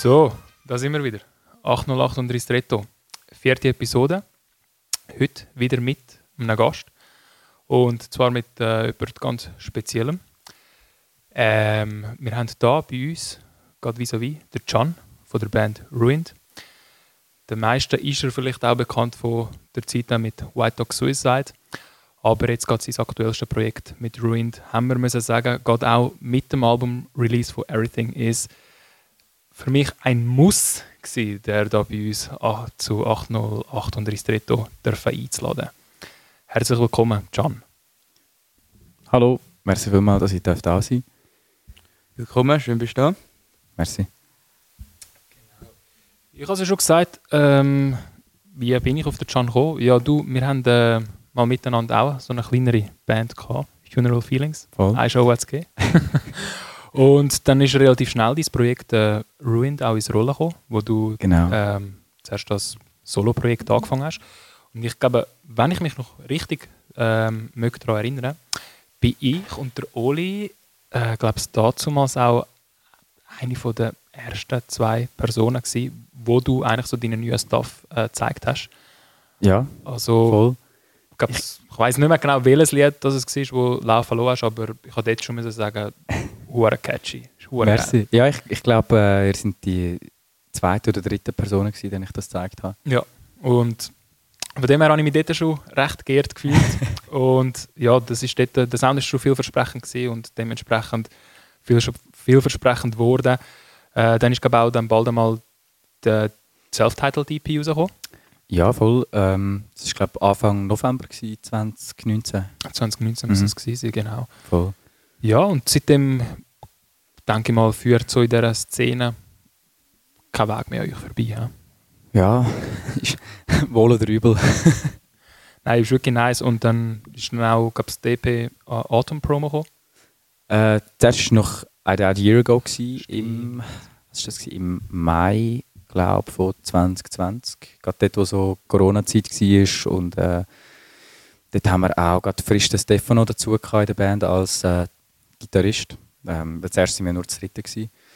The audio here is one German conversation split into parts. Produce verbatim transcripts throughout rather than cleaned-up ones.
So, da sind wir wieder. achthundertacht und Ristretto. Vierte Episode. Heute wieder mit einem Gast. Und zwar mit äh, jemand ganz Speziellem. Ähm, wir haben hier bei uns, gerade vis-à-vis, der Can von der Band Ruined. Den meisten ist er vielleicht auch bekannt von der Zeit mit White Dog Suicide. Aber jetzt geht sein aktuellstes Projekt mit Ruined, haben wir müssen sagen, geht auch mit dem Album-Release von Everything Is für mich ein Muss gewesen, der da bei uns zu achthundertacht und Ristretto einzuladen. Herzlich willkommen, Can. Hallo, merci vielmals, dass ich da sein darf. Willkommen, schön bist du da. Merci. Genau. Ich habe es ja schon gesagt, ähm, wie bin ich auf den Can gekommen? Ja, du, wir haben äh, mal miteinander auch so eine kleinere Band gehabt, Funeral Feelings. Voll. Eine Show hat es gegeben. Und dann ist relativ schnell dein Projekt äh, Ruined auch ins Rollen gekommen, wo du Genau. ähm, zuerst das Solo-Projekt angefangen hast. Und ich glaube, wenn ich mich noch richtig ähm, möchte daran erinnern, bin ich und der Oli, äh, glaube ich, damals auch eine von der ersten zwei Personen gewesen, wo du eigentlich so deinen neuen Stuff äh, gezeigt hast. Ja, Also, voll. ich, glaub, ich, ich weiss nicht mehr genau, welches Lied das es war, das laufen lassen hast, aber ich habe dort schon müssen sagen, hure catchy. Hure Merci. geil. Ja, ich, ich glaube, äh, ihr seid die zweite oder dritte Person gewesen, denen ich das gezeigt habe. Ja, und von dem her habe ich mich dort schon recht geehrt gefühlt. Und ja, das ist dort, der Sound war schon vielversprechend gewesen und dementsprechend viel, vielversprechend geworden. Äh, dann ist, glaube ich, auch dann bald einmal der Self-Titled E P rausgekommen. Ja, voll. Ähm, das war, glaube ich, Anfang November gewesen, zwanzig neunzehn. zwanzig neunzehn Mhm. muss es gewesen sein, genau. Voll. Ja, und seitdem, denke ich mal, führt so in dieser Szene kein Weg mehr an euch vorbei. Ja? Ja, ist wohl oder übel. Nein, ist wirklich nice. Und dann ist dann auch, glaube ich, das D P Autumn Promo gekommen. Äh, das war noch ein Year ago, gewesen, im, was war das, gewesen? Im Mai, glaube ich, von zwanzig zwanzig. Gerade dort, wo so Corona-Zeit war. Und äh, dort haben wir auch gerade frisch den Stefano dazu in der Band als äh, Gitarrist. Ähm, zuerst waren wir nur zu dritt.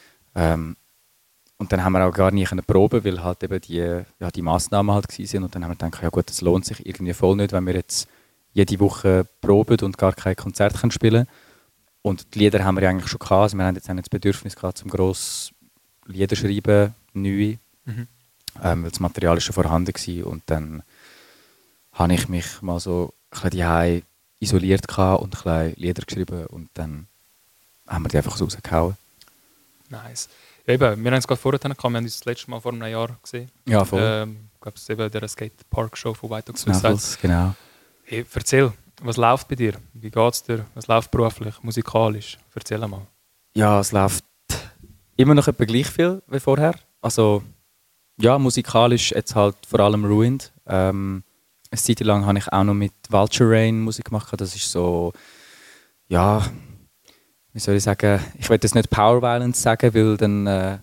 Ähm, und dann haben wir auch gar nicht proben, weil halt eben die, ja, die Massnahmen halt waren. Und dann haben wir gedacht, ja gut, das lohnt sich irgendwie voll nicht, wenn wir jetzt jede Woche proben und gar kein Konzert können spielen können. Und die Lieder haben wir ja eigentlich schon gehabt. Also wir haben jetzt auch nicht das Bedürfnis gehabt, zum gross Lieder schreiben, neu. Mhm. Ähm, weil das Material ist schon vorhanden war. Und dann habe ich mich mal so ein bisschen daheim isoliert gehabt und ein bisschen Lieder geschrieben. Und dann haben wir die einfach so rausgehauen. Nice. Ja, eben, wir haben es gerade vorher gehabt, wir haben uns das letzte Mal vor einem Jahr gesehen. Ja, voll. Ähm, ich glaube, es ist eben der Skatepark-Show von White Dog Suicide. Snaffles, genau. Hey, erzähl, was läuft bei dir? Wie geht es dir? Was läuft beruflich, musikalisch? Erzähl mal. Ja, es läuft immer noch etwa gleich viel wie vorher. Also, ja, musikalisch jetzt halt vor allem Ruined. Ähm, eine Zeit lang habe ich auch noch mit Vulture Rain Musik gemacht. Das ist so, ja, wie soll ich sagen, ich will jetzt nicht Power Violence sagen, weil dann, äh,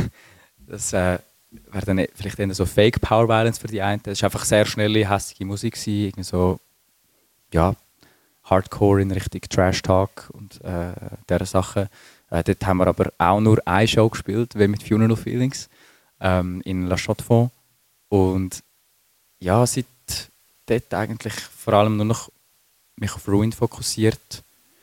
das äh, wäre dann vielleicht eher so Fake Power Violence für die einen. Das war einfach sehr schnelle, hässliche Musik gewesen, irgendwie so, ja, Hardcore in Richtung Trash Talk und äh, dieser Sachen. Äh, dort haben wir aber auch nur eine Show gespielt, wie mit Funeral Feelings ähm, in La Chaux-de-Fonds. Und ja, seit dort eigentlich vor allem nur noch mich auf Ruined fokussiert.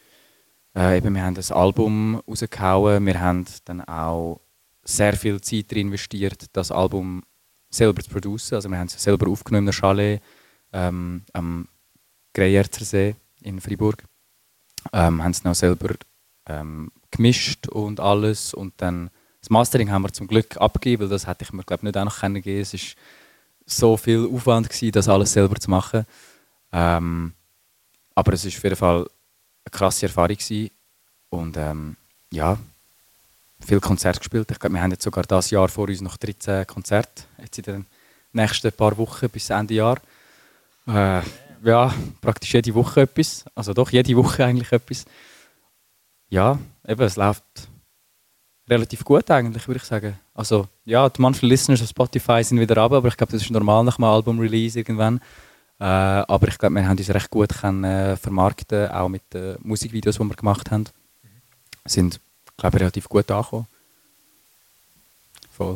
Äh, eben, wir haben das Album rausgehauen, wir haben dann auch sehr viel Zeit darin investiert, das Album selber zu produzieren. Also wir haben es selber aufgenommen in der Chalet ähm, am Greyerzer See in Fribourg. Ähm, haben es noch selber ähm, gemischt und alles. Und dann das Mastering haben wir zum Glück abgegeben, weil das hätte ich mir glaube nicht auch noch kennengelernt. Es war so viel Aufwand gewesen, das alles selber zu machen. Ähm, aber es war auf jeden Fall eine krasse Erfahrung gewesen. Und ähm, ja, viele Konzerte gespielt. Ich glaube, wir haben jetzt sogar dieses Jahr vor uns noch dreizehn Konzerte, jetzt in den nächsten paar Wochen bis Ende Jahr. Äh, ja, praktisch jede Woche etwas. Also doch, jede Woche eigentlich etwas. Ja, eben, es läuft relativ gut eigentlich, würde ich sagen. Also ja, die Monthly Listeners auf Spotify sind wieder runter, aber ich glaube, das ist normal nach einem Album-Release irgendwann. Äh, aber ich glaube, wir haben uns recht gut können, äh, vermarkten, auch mit den Musikvideos, die wir gemacht haben. Sind, glaube ich, relativ gut angekommen. voll.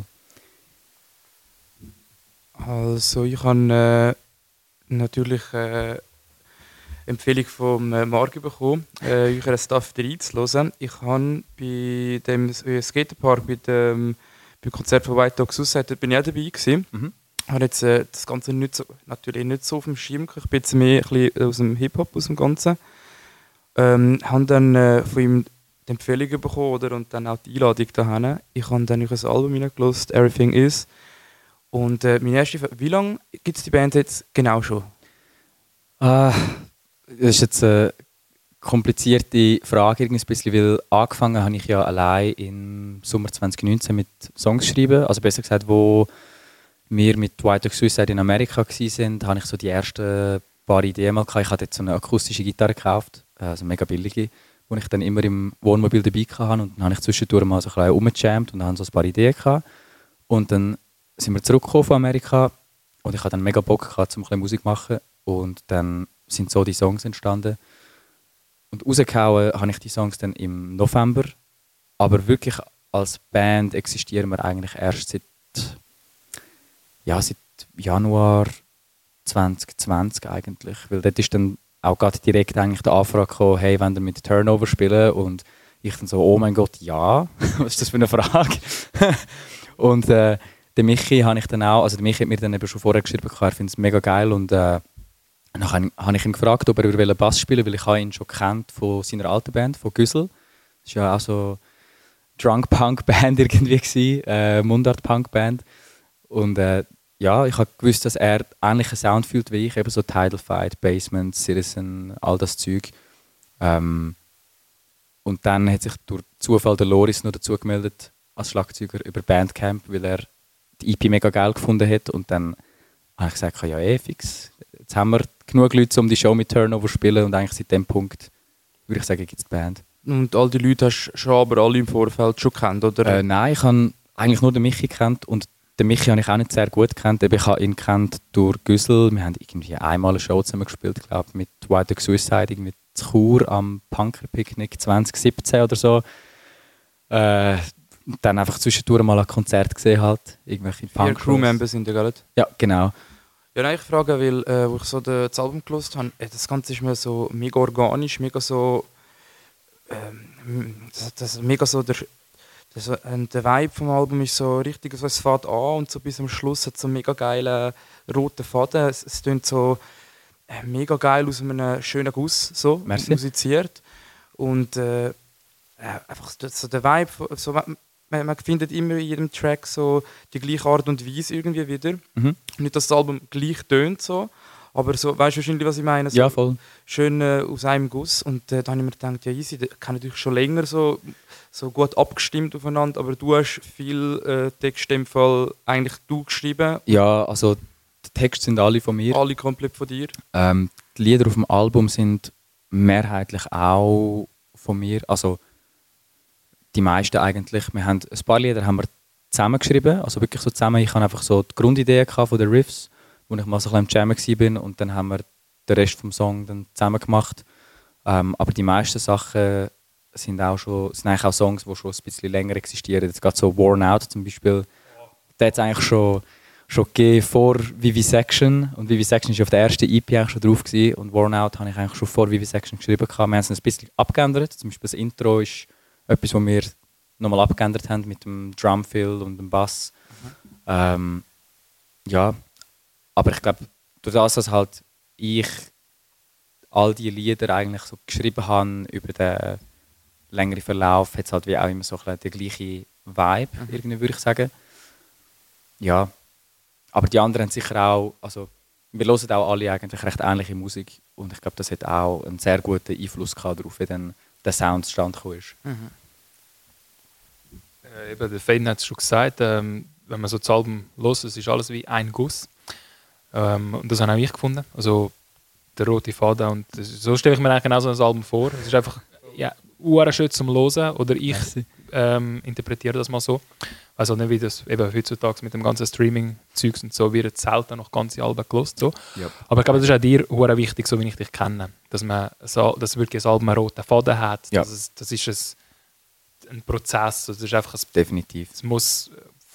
Also ich habe äh, natürlich äh, Empfehlung vom äh, Marc bekommen, äh, euren Stuff reinzuhören. Ich habe bei dem äh, Skaterpark, bei dem, beim Konzert von White Dog Suicide, dort bin ich auch dabei gewesen. Mhm. Ich habe jetzt äh, das Ganze nicht so, natürlich nicht so auf dem Schirm gehabt. Ich bin jetzt mehr ein bisschen aus dem Hip-Hop, aus dem Ganzen. Ähm, habe dann äh, von ihm die Empfehlung bekommen oder, und dann auch die Einladung dahin. Ich habe dann ein Album reingelassen, Everything Is. Und äh, meine erste Frage, wie lange gibt es die Band jetzt genau schon? Ah, das ist jetzt eine komplizierte Frage, irgendwie ein bisschen, weil angefangen habe ich ja allein im Sommer zwanzig neunzehn mit Songs schreiben. Also besser gesagt, wo wir mit White Dog Suicide in Amerika waren, habe ich so die ersten paar Ideen mal gehabt. Ich hatte jetzt so eine akustische Gitarre gekauft, also mega billige, die ich dann immer im Wohnmobil dabei hatte. Und dann habe ich zwischendurch mal so ein bisschen rumgejammt und habe so ein paar Ideen gehabt. Und dann sind wir zurückgekommen von Amerika und ich hatte dann mega Bock gehabt, um ein bisschen Musik zu machen. Und dann sind so die Songs entstanden. Und rausgehauen habe ich die Songs dann im November. Aber wirklich als Band existieren wir eigentlich erst seit, ja, seit Januar zwanzig zwanzig eigentlich. Weil dort ist dann auch gerade direkt eigentlich die Anfrage gekommen, hey, wollt ihr mit Turnover spielen? Und ich dann so, oh mein Gott, ja. Was ist das für eine Frage? Und äh, den Michi habe ich dann auch, also der Michi hat mir dann eben schon vorher geschrieben, er findet es mega geil und äh, dann habe ich ihn gefragt, ob er über Bass spielen will, weil ich ihn schon kennt von seiner alten Band, von Güssel. Das war ja auch so Drunk-Punk-Band irgendwie gewesen, äh, Mundart-Punk-Band. Und äh, ja, ich habe gewusst, dass er ähnlichen Sound fühlt wie ich, eben so Tidal Fight, Basement, Citizen, all das Zeug. Ähm, und dann hat sich durch Zufall der Loris noch dazu gemeldet als Schlagzeuger über Bandcamp, weil er die E P mega geil gefunden hat. Und dann habe ich gesagt, ja eh, fix. Jetzt haben wir genug Leute, um die Show mit Turnover zu spielen. Und eigentlich seit dem Punkt, würde ich sagen, gibt es die Band. Und all die Leute hast du schon aber alle im Vorfeld schon gekannt, oder? Äh, nein, ich habe eigentlich nur den Michi gekannt. Und den Michi habe ich auch nicht sehr gut gekannt. Ich habe ihn gekannt durch Güssel. Wir haben irgendwie einmal eine Show zusammen gespielt, glaube mit White Dog Suicide, mit Chur am Punker-Picknick zwanzig siebzehn oder so. Äh, dann einfach zwischendurch mal ein Konzert gesehen halt. Irgendwelche Vier Crewmembers sind ja, gell? Ja, genau. Ja, nein, ich frage, weil äh, wo ich so de, das Album gehört habe, äh, das Ganze ist mir so mega organisch, mega so ähm, das, das mega so der, das, äh, der Vibe vom Album ist so richtig so, es fährt an und so bis am Schluss hat so einen mega geilen roten Faden. Es, es klingt so äh, mega geil aus einem schönen Guss so musiziert und äh, einfach so der Vibe so, Man, man findet immer in jedem Track so die gleiche Art und Weise irgendwie wieder. Mhm. Nicht, dass das Album gleich tönt, so, aber so, weißt du wahrscheinlich, was ich meine? So ja, voll. Schön äh, aus einem Guss. Und äh, dann habe ich mir gedacht, ja easy, die kann natürlich schon länger so, so gut abgestimmt aufeinander, aber du hast viel äh, Text in dem Fall eigentlich du geschrieben. Ja, also die Texte sind alle von mir. Alle komplett von dir. Ähm, die Lieder auf dem Album sind mehrheitlich auch von mir. Also die meisten eigentlich. Wir haben ein paar Lieder haben wir zusammen geschrieben, also wirklich so zusammen. Ich hatte einfach so die Grundidee von den Riffs, wo ich mal so ein bisschen am Jammen war und dann haben wir den Rest vom Song dann zusammen gemacht. Ähm, aber die meisten Sachen sind auch schon, sind eigentlich auch Songs, die schon ein bisschen länger existieren. Jetzt gerade so Worn Out zum Beispiel, der hat es eigentlich schon, schon gegeben vor Vivisection und Vivisection war auf der ersten E P eigentlich schon drauf gewesen. Und Worn Out habe ich eigentlich schon vor Vivisection geschrieben. Wir haben es ein bisschen abgeändert, zum Beispiel das Intro ist etwas, was wir nochmal abgeändert haben mit dem Drumfill und dem Bass. Mhm. Ähm, ja, aber ich glaube, durch das, dass halt ich all die Lieder eigentlich so geschrieben habe über den längeren Verlauf, hat es halt wie auch immer so ein den gleichen Vibe, mhm. irgendwie würde ich sagen. Ja, aber die anderen haben sicher auch, also wir hören auch alle eigentlich recht ähnliche Musik und ich glaube, das hat auch einen sehr guten Einfluss gehabt darauf, wie dann der Sound zustande gekommen ist. Mhm. Äh, eben, der Faden hat es schon gesagt, ähm, wenn man so das Album hört, es ist alles wie ein Guss. Ähm, und das habe auch ich gefunden. Also der rote Faden. Und das, so stelle ich mir eigentlich genau so ein Album vor. Es ist einfach ja, schön zum Hören. Oder ich ähm, interpretiere das mal so. Also nicht wie das eben heutzutage mit dem ganzen Streaming-Zeugs und so wird selten noch ganze Alben gehört. So. Yep. Aber ich glaube, das ist auch dir sehr wichtig, so wie ich dich kenne. Dass man so, dass wirklich ein Album einen roten Faden hat. Yep. Das, ist, das ist ein, ein Prozess. Das ist einfach ein, definitiv. Es muss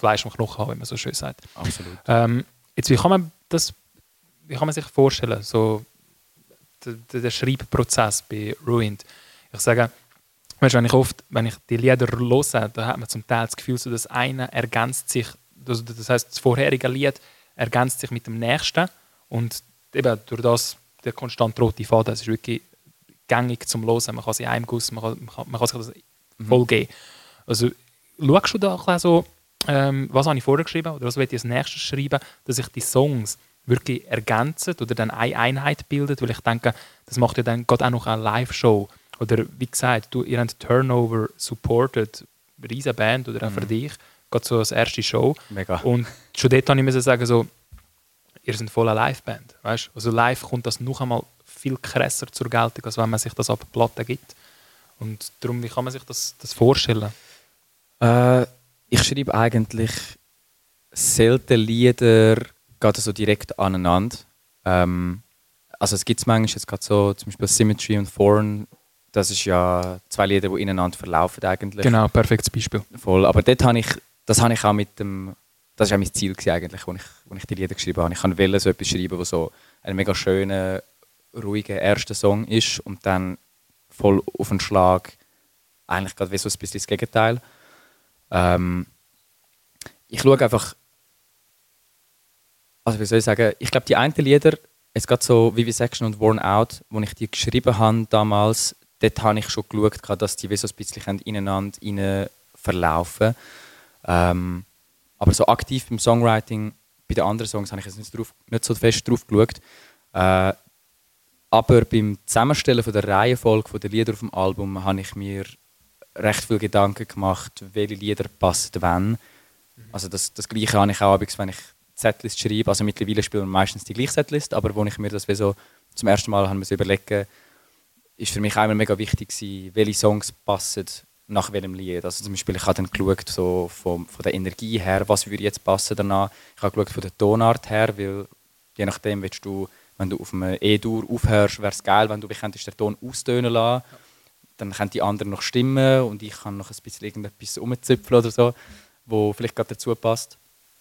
Fleisch am Knochen haben, wie man so schön sagt. Absolut. Ähm, jetzt, wie kann man das, wie kann man sich vorstellen, so der, der Schreibprozess bei Ruined? Ich sage, weißt, wenn ich oft, wenn ich die Lieder höre, da hat man zum Teil das Gefühl, so, dass eine ergänzt sich, also das heißt, das vorherige Lied ergänzt sich mit dem nächsten und eben durch das der konstant rote Faden, das ist wirklich gängig zum Hören. Man kann sie in einem Guss, man kann, man kann, man kann sich das Mhm. voll geben. Also schaust du da ein bisschen so, ähm, was habe ich vorher geschrieben oder was will ich als nächstes schreiben, dass sich die Songs wirklich ergänzen oder dann eine Einheit bilden, weil ich denke, das macht ja dann gerade auch noch eine Live-Show. Oder wie gesagt, du, ihr habt Turnover supported, riesen Band oder auch für Mhm. dich, gerade so als erste Show. Mega. Und schon dort habe ich müssen sagen, so, ihr seid voll eine Live-Band. Weißt? Also live kommt das noch einmal viel krasser zur Geltung, als wenn man sich das auf Platte gibt. Und darum, wie kann man sich das, das vorstellen? Äh, ich schreibe eigentlich selten Lieder gerade so direkt aneinander. Ähm, also es gibt es manchmal jetzt gerade so, zum Beispiel Symmetry und Foreign, das ist ja zwei Lieder, die ineinander verlaufen eigentlich. Genau, perfektes Beispiel. Voll. Aber dort habe ich, das habe ich auch mit dem, das war auch mein Ziel gewesen eigentlich, als ich, als ich die Lieder geschrieben habe. Ich wollte so etwas schreiben, das so ein mega schöner, ruhiger erster Song ist und dann voll auf den Schlag eigentlich gerade wie so ein bisschen das Gegenteil. Ähm, ich schaue einfach, also wie soll ich sagen, ich glaube die einen Lieder, es geht so Vivisection und Worn Out, wo ich die geschrieben habe damals, dort habe ich schon geschaut, dass die wie so ein bisschen ineinander rein verlaufen. Ähm, aber so aktiv beim Songwriting, bei den anderen Songs, habe ich jetzt nicht, drauf, nicht so fest drauf geschaut. Äh, aber beim Zusammenstellen von der Reihenfolge der Lieder auf dem Album habe ich mir recht viel Gedanken gemacht, welche Lieder passen wann. Also das, das Gleiche habe ich auch, wenn ich Setlist schreibe. Also mittlerweile spielen wir meistens die gleiche Setlist, aber wo ich mir das wie so zum ersten Mal habe überlegen, ist für mich auch immer mega wichtig gewesen, welche Songs passen nach welchem Lied. Also zum Beispiel, ich habe dann geschaut, so von, von der Energie her, was würde jetzt passen danach. Ich habe geschaut von der Tonart her, weil je nachdem, willst du, wenn du auf einem E-Dur aufhörst, wäre es geil, wenn du wie könntest den Ton austönen lassen. Dann können die anderen noch stimmen und ich kann noch ein bisschen irgendetwas umzüpfeln oder so, wo vielleicht gerade dazu passt.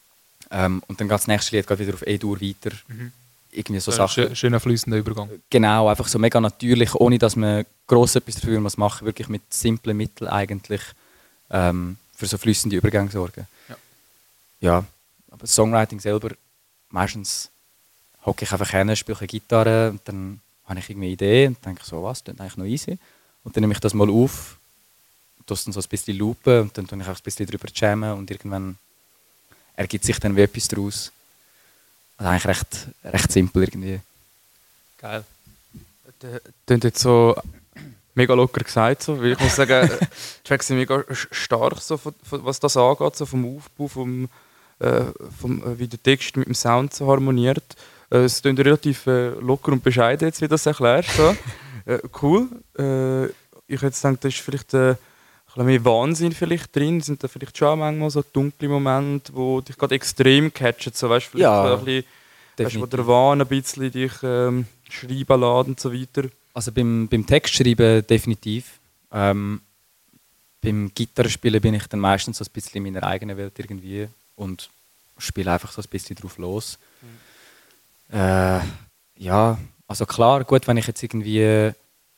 Ähm, und dann geht das nächste Lied geht wieder auf E-Dur weiter. Mhm. Irgendwie so So Sachen. ein schöner fließender Übergang. Genau, einfach so mega natürlich, ohne dass man gross etwas dafür muss machen, wirklich mit simplen Mitteln eigentlich ähm, für so fließende Übergänge sorgen. Ja. Ja, aber das Songwriting selber, meistens hocke ich einfach hin, spiele eine Gitarre und dann habe ich irgendwie eine Idee und denke so, was, das ist eigentlich noch easy. Und dann nehme ich das mal auf, tue es dann so ein bisschen loopen und dann tue ich auch ein bisschen drüber jammen und irgendwann ergibt sich dann wie etwas daraus. Also eigentlich recht, recht simpel irgendwie. Geil. Das klingt jetzt so mega locker gesagt. So. Weil ich muss sagen, die Tracks sind mega stark, so, von, von, was das angeht, so vom Aufbau, vom, äh, vom, äh, wie der Text mit dem Sound so harmoniert. Äh, es klingt relativ äh, locker und bescheiden, jetzt, wie du das erklärst. So. äh, cool. Äh, ich hätte gedacht, da ist vielleicht äh, ein bisschen mehr Wahnsinn vielleicht drin. Sind da vielleicht schon manchmal so dunkle Momente, die dich gerade extrem catchen? So, weißt, vielleicht Ja, so ein bisschen, weißt, wo der Wahn ein bisschen dich ähm, schreiben lässt und so weiter. Also beim, beim Textschreiben definitiv. Ähm, beim Gitarrespielen bin ich dann meistens so ein bisschen in meiner eigenen Welt irgendwie und spiele einfach so ein bisschen drauf los. Mhm. Äh, ja, also klar, gut, wenn ich jetzt irgendwie,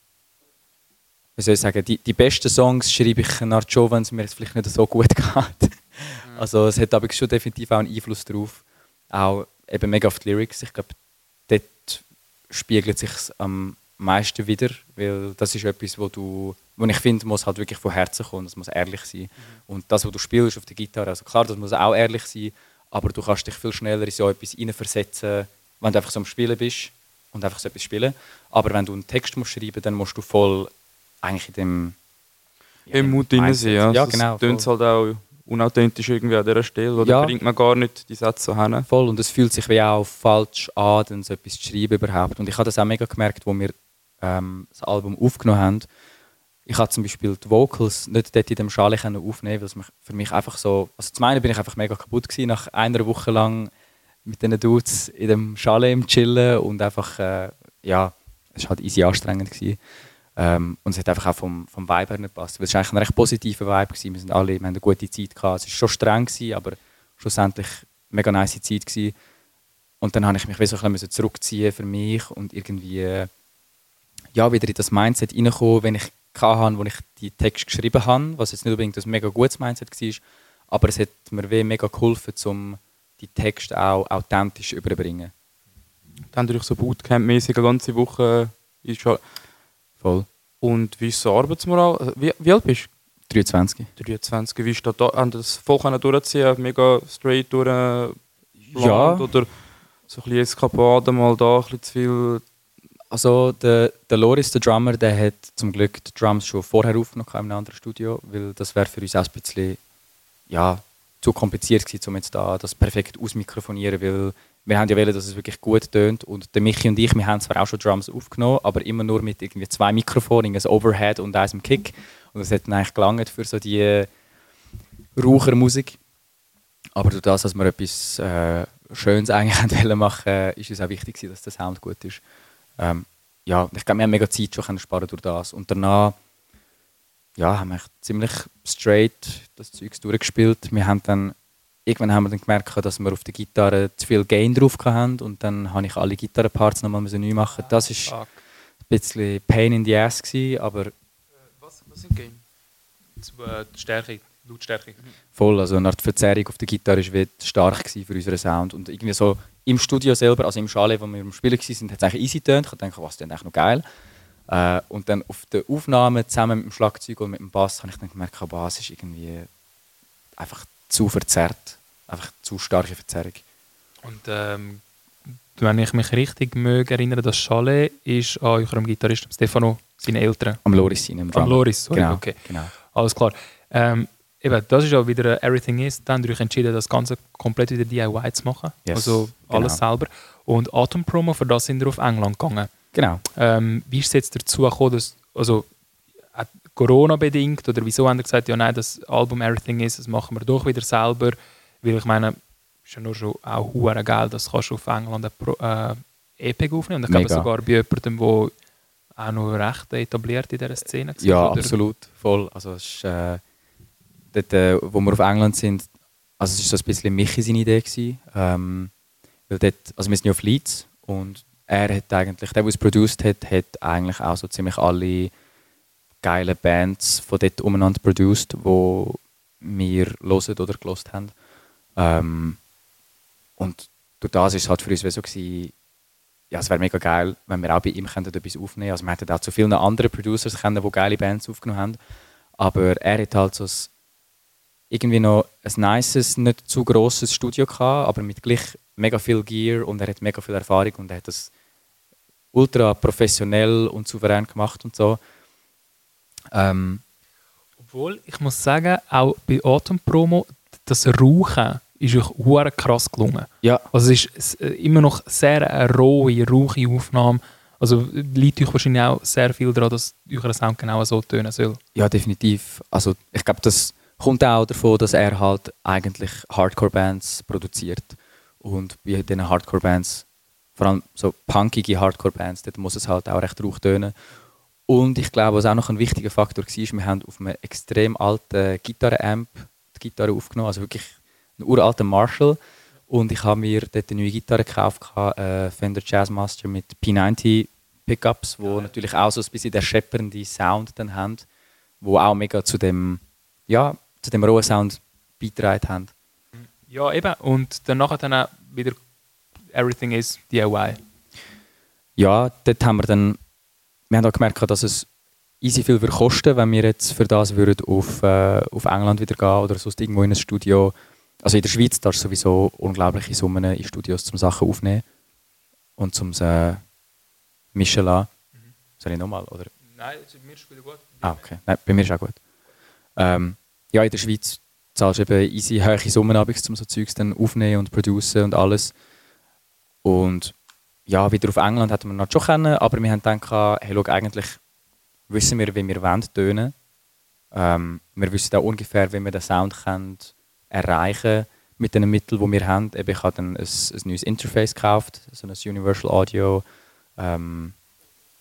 wie soll ich sagen, die, die besten Songs schreibe ich nach schon, wenn es mir jetzt vielleicht nicht so gut geht. Mhm. Also es hat aber schon definitiv auch einen Einfluss drauf. Auch eben mega auf die Lyrics. Ich glaube, dort spiegelt sich am meisten wieder, weil das ist etwas, wo du, wo ich finde, muss halt wirklich von Herzen kommen, das muss ehrlich sein. Mhm. Und das, was du spielst auf der Gitarre, also klar, das muss auch ehrlich sein, aber du kannst dich viel schneller in so etwas hineinversetzen, wenn du einfach so am Spielen bist und einfach so etwas spielen. Aber wenn du einen Text musst schreiben, dann musst du voll eigentlich in dem ja, im Mut drin sein, ja. Ja, genau. Es tönt halt auch unauthentisch irgendwie an dieser Stelle, oder ja, bringt man gar nicht die Sätze so hin. Voll, und es fühlt sich wie auch falsch an, dann so etwas zu schreiben überhaupt. Und ich habe das auch mega gemerkt, wo wir ähm, das Album aufgenommen haben. Ich habe zum Beispiel die Vocals nicht dort in dem Schale aufnehmen, weil es mich, für mich einfach so, also zum einen bin ich einfach mega kaputt gewesen, nach einer Woche lang mit diesen Dudes in dem Schale im Chillen und einfach, äh, ja, es war halt easy anstrengend gewesen. Ähm, und es hat einfach auch vom, vom Vibe her nicht gepasst. Es war eigentlich ein recht positiver Vibe gewesen. Wir sind alle, wir haben eine gute Zeit gehabt. Es war schon streng gewesen, aber schlussendlich mega nice Zeit gewesen. Und dann habe ich mich wie so ein bisschen zurückziehen für mich und irgendwie äh, ja, wieder in das Mindset reinkommen, wenn ich hatte, wo ich die Texte geschrieben habe, was jetzt nicht unbedingt ein mega gutes Mindset war, aber es hat mir wie mega geholfen, um die Texte auch authentisch überzubringen. Dann durch so Bootcamp-mäßig eine ganze Woche ist schon. Voll. Und wie ist so Arbeitsmoral? Wie, wie alt bist du? dreiundzwanzig. dreiundzwanzig. Wie ist das da? Haben das voll können durchziehen? Mega straight durch? Ja. Oder so ein bisschen Eskapaden, mal da ein bisschen zu viel? Also der, der Loris, der Drummer, der hat zum Glück die Drums schon vorher aufgenommen in einem anderen Studio, weil das wäre für uns auch ein bisschen ja, zu kompliziert gewesen, um jetzt da das perfekt ausmikrofonieren, weil wir haben ja wollen, dass es wirklich gut tönt und der Michi und ich, wir haben zwar auch schon Drums aufgenommen, aber immer nur mit irgendwie zwei Mikrofonen, ein Overhead und eins im Kick und das hat dann eigentlich gelangt für so die äh, Rauchermusik. Aber durch das, dass wir etwas äh, Schönes eigentlich wollen machen, ist es auch wichtig, dass der Sound gut ist. Ähm, ja, ich glaube, wir haben mega Zeit schon sparen durch das. Und danach ja, haben wir ziemlich straight das Zeug durchgespielt. Wir haben dann, irgendwann haben wir dann gemerkt, dass wir auf der Gitarre zu viel Gain drauf hatten und dann habe ich alle Gitarrenparts nochmal neu machen. Das war ein bisschen Pain in the Ass gewesen, aber... Was, was sind Gain? Die Stärke, Lautstärke. Voll, also eine Art Verzerrung auf der Gitarre war stark für unseren Sound und irgendwie so im Studio selber, also im Chalet, wo wir im Spielen waren, hat es eigentlich easy getönt. Ich dachte, was, das ist eigentlich noch geil. Äh, und dann auf der Aufnahme zusammen mit dem Schlagzeug und mit dem Bass habe ich dann gemerkt, der Bass ist irgendwie einfach zu verzerrt. Einfach zu starke Verzerrung. Und ähm, wenn ich mich richtig möge erinnere, das Chalet ist an eurem Gitarristen Stefano, seine Eltern. Am Loris, seinem Drummer. Am Loris, sorry, genau, okay. Genau. Alles klar. Ähm, eben, das ist ja wieder Everything Is. Dann habe ich entschieden, das Ganze komplett wieder D I Y zu machen. Yes, also alles genau. selber. Und Atom Promo, für das sind wir auf England gegangen. Genau. Ähm, wie ist es jetzt dazu gekommen, dass, also Corona-bedingt, oder wieso haben wir gesagt, ja nein, das Album Everything Is, das machen wir doch wieder selber, weil ich meine, ist ja nur schon auch hure geil, dass du auf England eine äh, E P aufnehmen. Und ich glaube sogar bei jemandem, der auch noch recht etabliert in dieser Szene war. Ja, oder? absolut, voll. Also es ist, äh, dort, äh, wo wir auf England sind, also es war so ein bisschen Michi seine Idee gewesen, ähm, weil dort, also wir sind ja auf Leeds und er hat eigentlich, der, der es produced hat, hat eigentlich auch so ziemlich alle geile Bands von dort umeinander produced, die wir hören oder gelost haben. Ähm, und durch das war es halt für uns so gewesen, ja, es wäre mega geil, wenn wir auch bei ihm etwas aufnehmen könnten. Also wir hätten auch zu vielen anderen Producers kennen, die geile Bands aufgenommen haben. Aber er hat halt so ein, irgendwie noch ein nices, nicht zu grosses Studio gehabt, aber mit gleich mega viel Gear und er hat mega viel Erfahrung und er hat das ultra professionell und souverän gemacht und so. Ähm, Obwohl, ich muss sagen, auch bei Atom Promo, das Rauchen ist euch hure krass gelungen. ja. Also es ist immer noch sehr eine rohe, rauche Aufnahme. Also liegt euch wahrscheinlich auch sehr viel daran, dass euer Sound genau so tönen soll. Ja, definitiv. Also ich glaube, das kommt auch davon, dass er halt eigentlich Hardcore-Bands produziert. Und bei diesen Hardcore-Bands, vor allem so punkige Hardcore-Bands, dort muss es halt auch recht rauch tönen. Und ich glaube, was auch noch ein wichtiger Faktor war, wir haben auf einem extrem alten Gitarre-Amp die Gitarre aufgenommen, also wirklich einen uralten Marshall. Und ich habe mir dort eine neue Gitarre gekauft, eine Fender Jazzmaster mit P neunzig Pickups, wo ja, natürlich auch so ein bisschen der scheppernde Sound dann haben, wo auch mega zu dem, ja, zu dem rohen Sound beigetragen haben. Ja, eben. Und danach dann auch wieder Everything Is D I Y. Ja, dort haben wir dann, wir haben auch gemerkt, dass es easy viel würde kosten, wenn wir jetzt für das würden auf, äh, auf England wieder gehen oder sonst irgendwo in ein Studio. Also in der Schweiz da ist sowieso unglaubliche Summen in Studios zum Sachen aufnehmen und zum äh, mischen lassen. Mhm. Soll ich nochmal, oder? Nein, bei mir ist es wieder gut. Ah, okay. Nein, bei mir ist es auch gut. Ähm, ja, in der Schweiz zahlst du eben easy hohe Summen ab, um so Zeugs dann aufnehmen und producen und alles. Und ja, wieder auf England hätten wir noch schon können, aber wir haben gedacht, hey, schau, eigentlich wissen wir, wie wir wollen tönen. Ähm, wir wissen auch ungefähr, wie wir den Sound können erreichen mit den Mitteln, die wir haben. Eben, ich habe dann ein, ein neues Interface gekauft, so ein Universal Audio. Ähm,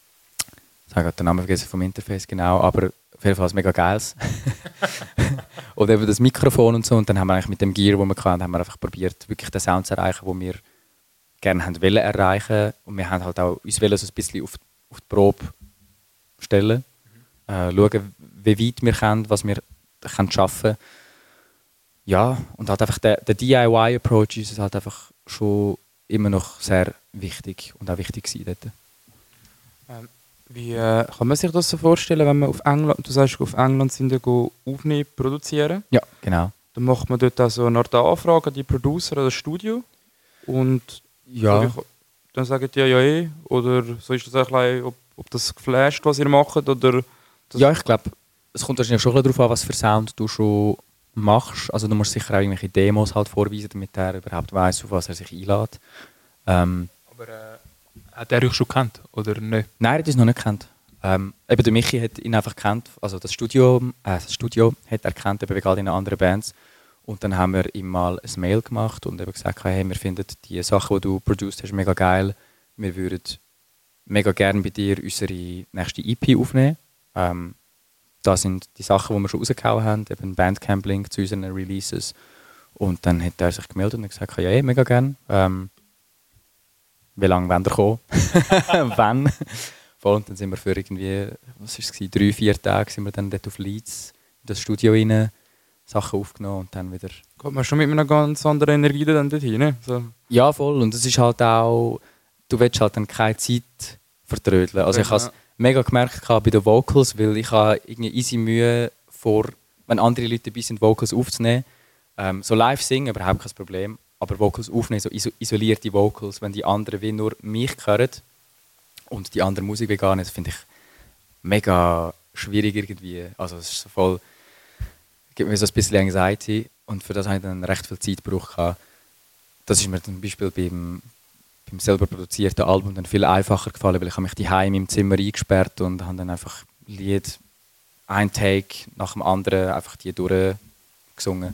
ich habe den Namen vergessen vom Interface genau, aber auf jeden Fall ein mega geiles. und eben das Mikrofon und so. Und dann haben wir eigentlich mit dem Gear, das wir hatten, haben wir einfach probiert, wirklich den Sound zu erreichen, den wir gerne haben wollen erreichen. Und wir haben halt auch uns wollen so ein bisschen auf, auf die Probe stellen. Mhm. Äh, schauen, wie weit wir können, was wir können schaffen. Ja, und halt einfach der, der D I Y-Approach ist halt einfach schon immer noch sehr wichtig und auch wichtig gewesen dort. Ähm, wie äh, kann man sich das so vorstellen, wenn man auf England, du sagst, auf England sind ja go aufnehmen, produzieren? Ja, genau. Dann macht man dort also eine Art Anfrage an die Producer oder das Studio und Ja. so, dann sagen die ja ja eh, oder so ist das ein bisschen, ob, ob das geflasht, was ihr macht, oder... Ja, ich glaube, es kommt wahrscheinlich schon darauf an, was für Sound du schon machst. Also du musst sicher auch irgendwelche Demos halt vorweisen, damit er überhaupt weiss, auf was er sich einlädt. Ähm, Aber äh, hat er euch schon gekannt, oder nicht? Nein, er hat uns noch nicht gekannt. Ähm, eben der Michi hat ihn einfach gekannt, also das Studio, äh, das Studio hat er gekannt, eben gerade in anderen Bands. Und dann haben wir ihm mal ein Mail gemacht und eben gesagt, hey, wir finden die Sachen, die du produced hast, mega geil. Wir würden mega gerne bei dir unsere nächste E P aufnehmen. Ähm, das sind die Sachen, die wir schon rausgehauen haben, eben ein Bandcamp-Link zu unseren Releases. Und dann hat er sich gemeldet und gesagt, ja, hey, mega gerne. Ähm, wie lange wollt ihr kommen? Wann? Und dann sind wir für irgendwie, was war es, drei, vier Tage sind wir dann dort auf Leeds in das Studio rein, Sachen aufgenommen und dann wieder... Kommt man schon mit einer ganz anderen Energie dann dorthin, ne? So. Ja, voll. Und es ist halt auch, du willst halt dann keine Zeit vertrödeln. Also ich habe es mega gemerkt bei den Vocals, weil ich habe irgendwie easy Mühe vor, wenn andere Leute dabei sind, Vocals aufzunehmen. Ähm, so live singen, überhaupt kein Problem. Aber Vocals aufnehmen, so iso- isolierte Vocals, wenn die anderen wie nur mich hören und die andere Musik wie gar nicht, das finde ich mega schwierig irgendwie. Also es ist so voll, gibt mir so ein bisschen Anxiety und für das habe ich dann recht viel Zeit gebraucht. Das ist mir zum Beispiel beim, beim selber produzierten Album dann viel einfacher gefallen, weil ich habe mich daheim im Zimmer eingesperrt und habe dann einfach Lied, ein Take nach dem anderen, einfach die durchgesungen.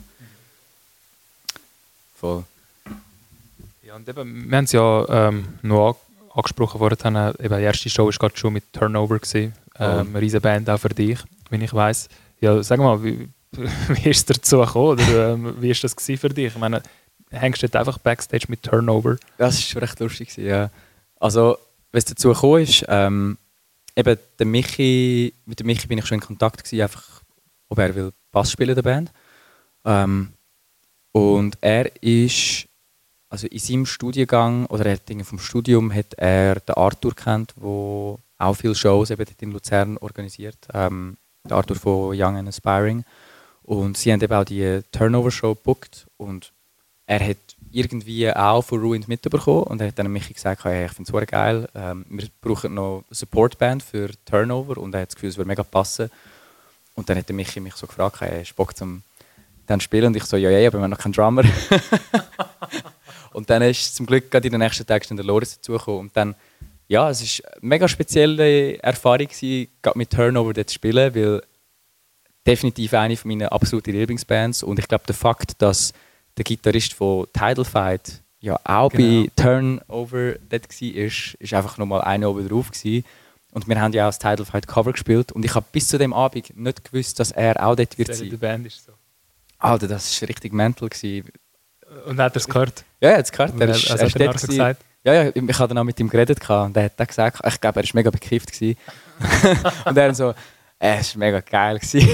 Voll. Ja, und eben, wir haben es ja ähm, noch an- angesprochen vorhin, äh, eben die erste Show war gerade schon mit Turnover gewesen. Ähm, eine riesen Band auch für dich, wenn ich weiss. Ja, sag mal, wie, wie ist es dazu gekommen, oder ähm, wie ist das gewesen für dich? Ich meine, hängst du jetzt einfach Backstage mit Turnover? Das war schon recht lustig, ja. Also, wenn es dazu gekommen ist, ähm, eben der Michi, mit dem Michi bin ich schon in Kontakt gewesen, einfach, ob er will Bass spielen in der Band. Ähm, und er ist, also in seinem Studiengang, oder er hat Dinge vom Studium, hat er den Arthur kennt, der auch viele Shows eben dort in Luzern organisiert. Ähm, der Arthur von Young and Aspiring. Und sie haben eben auch die Turnover-Show gebucht und er hat irgendwie auch von Ruined mitbekommen und er hat dann Michi gesagt, hey, ich finde es super geil, ähm, wir brauchen noch eine Supportband für Turnover und er hat das Gefühl, es würde mega passen. Und dann hat der Michi mich so gefragt, hey, hast du Bock zum dann spielen? Und ich so, ja, ja, aber wir haben noch keinen Drummer. Und dann ist zum Glück gerade in den nächsten Tagen der Loris dazugekommen und dann, ja, es war eine mega spezielle Erfahrung gewesen, gerade mit Turnover dort zu spielen, weil definitiv eine von meinen absoluten Lieblingsbands und ich glaube, der Fakt, dass der Gitarrist von Tidal Fight ja auch Genau. bei Turnover dort war, ist, ist einfach nochmal eine oben drauf gewesen. Und wir haben ja auch das Tidal Fight Cover gespielt und ich habe bis zu dem Abend nicht gewusst, dass er auch dort wird Die sein. Band ist so. Alter, das war richtig mental gewesen. Und hat er es gehört? Ja, er hat es gehört. Er Was ist, hat er ist er dort nachher gewesen. gesagt? Ja, ja, ich habe dann auch mit ihm geredet und er hat dann gesagt, ich glaube, er war mega bekifft gewesen. Und er so, äh, es war mega geil gewesen.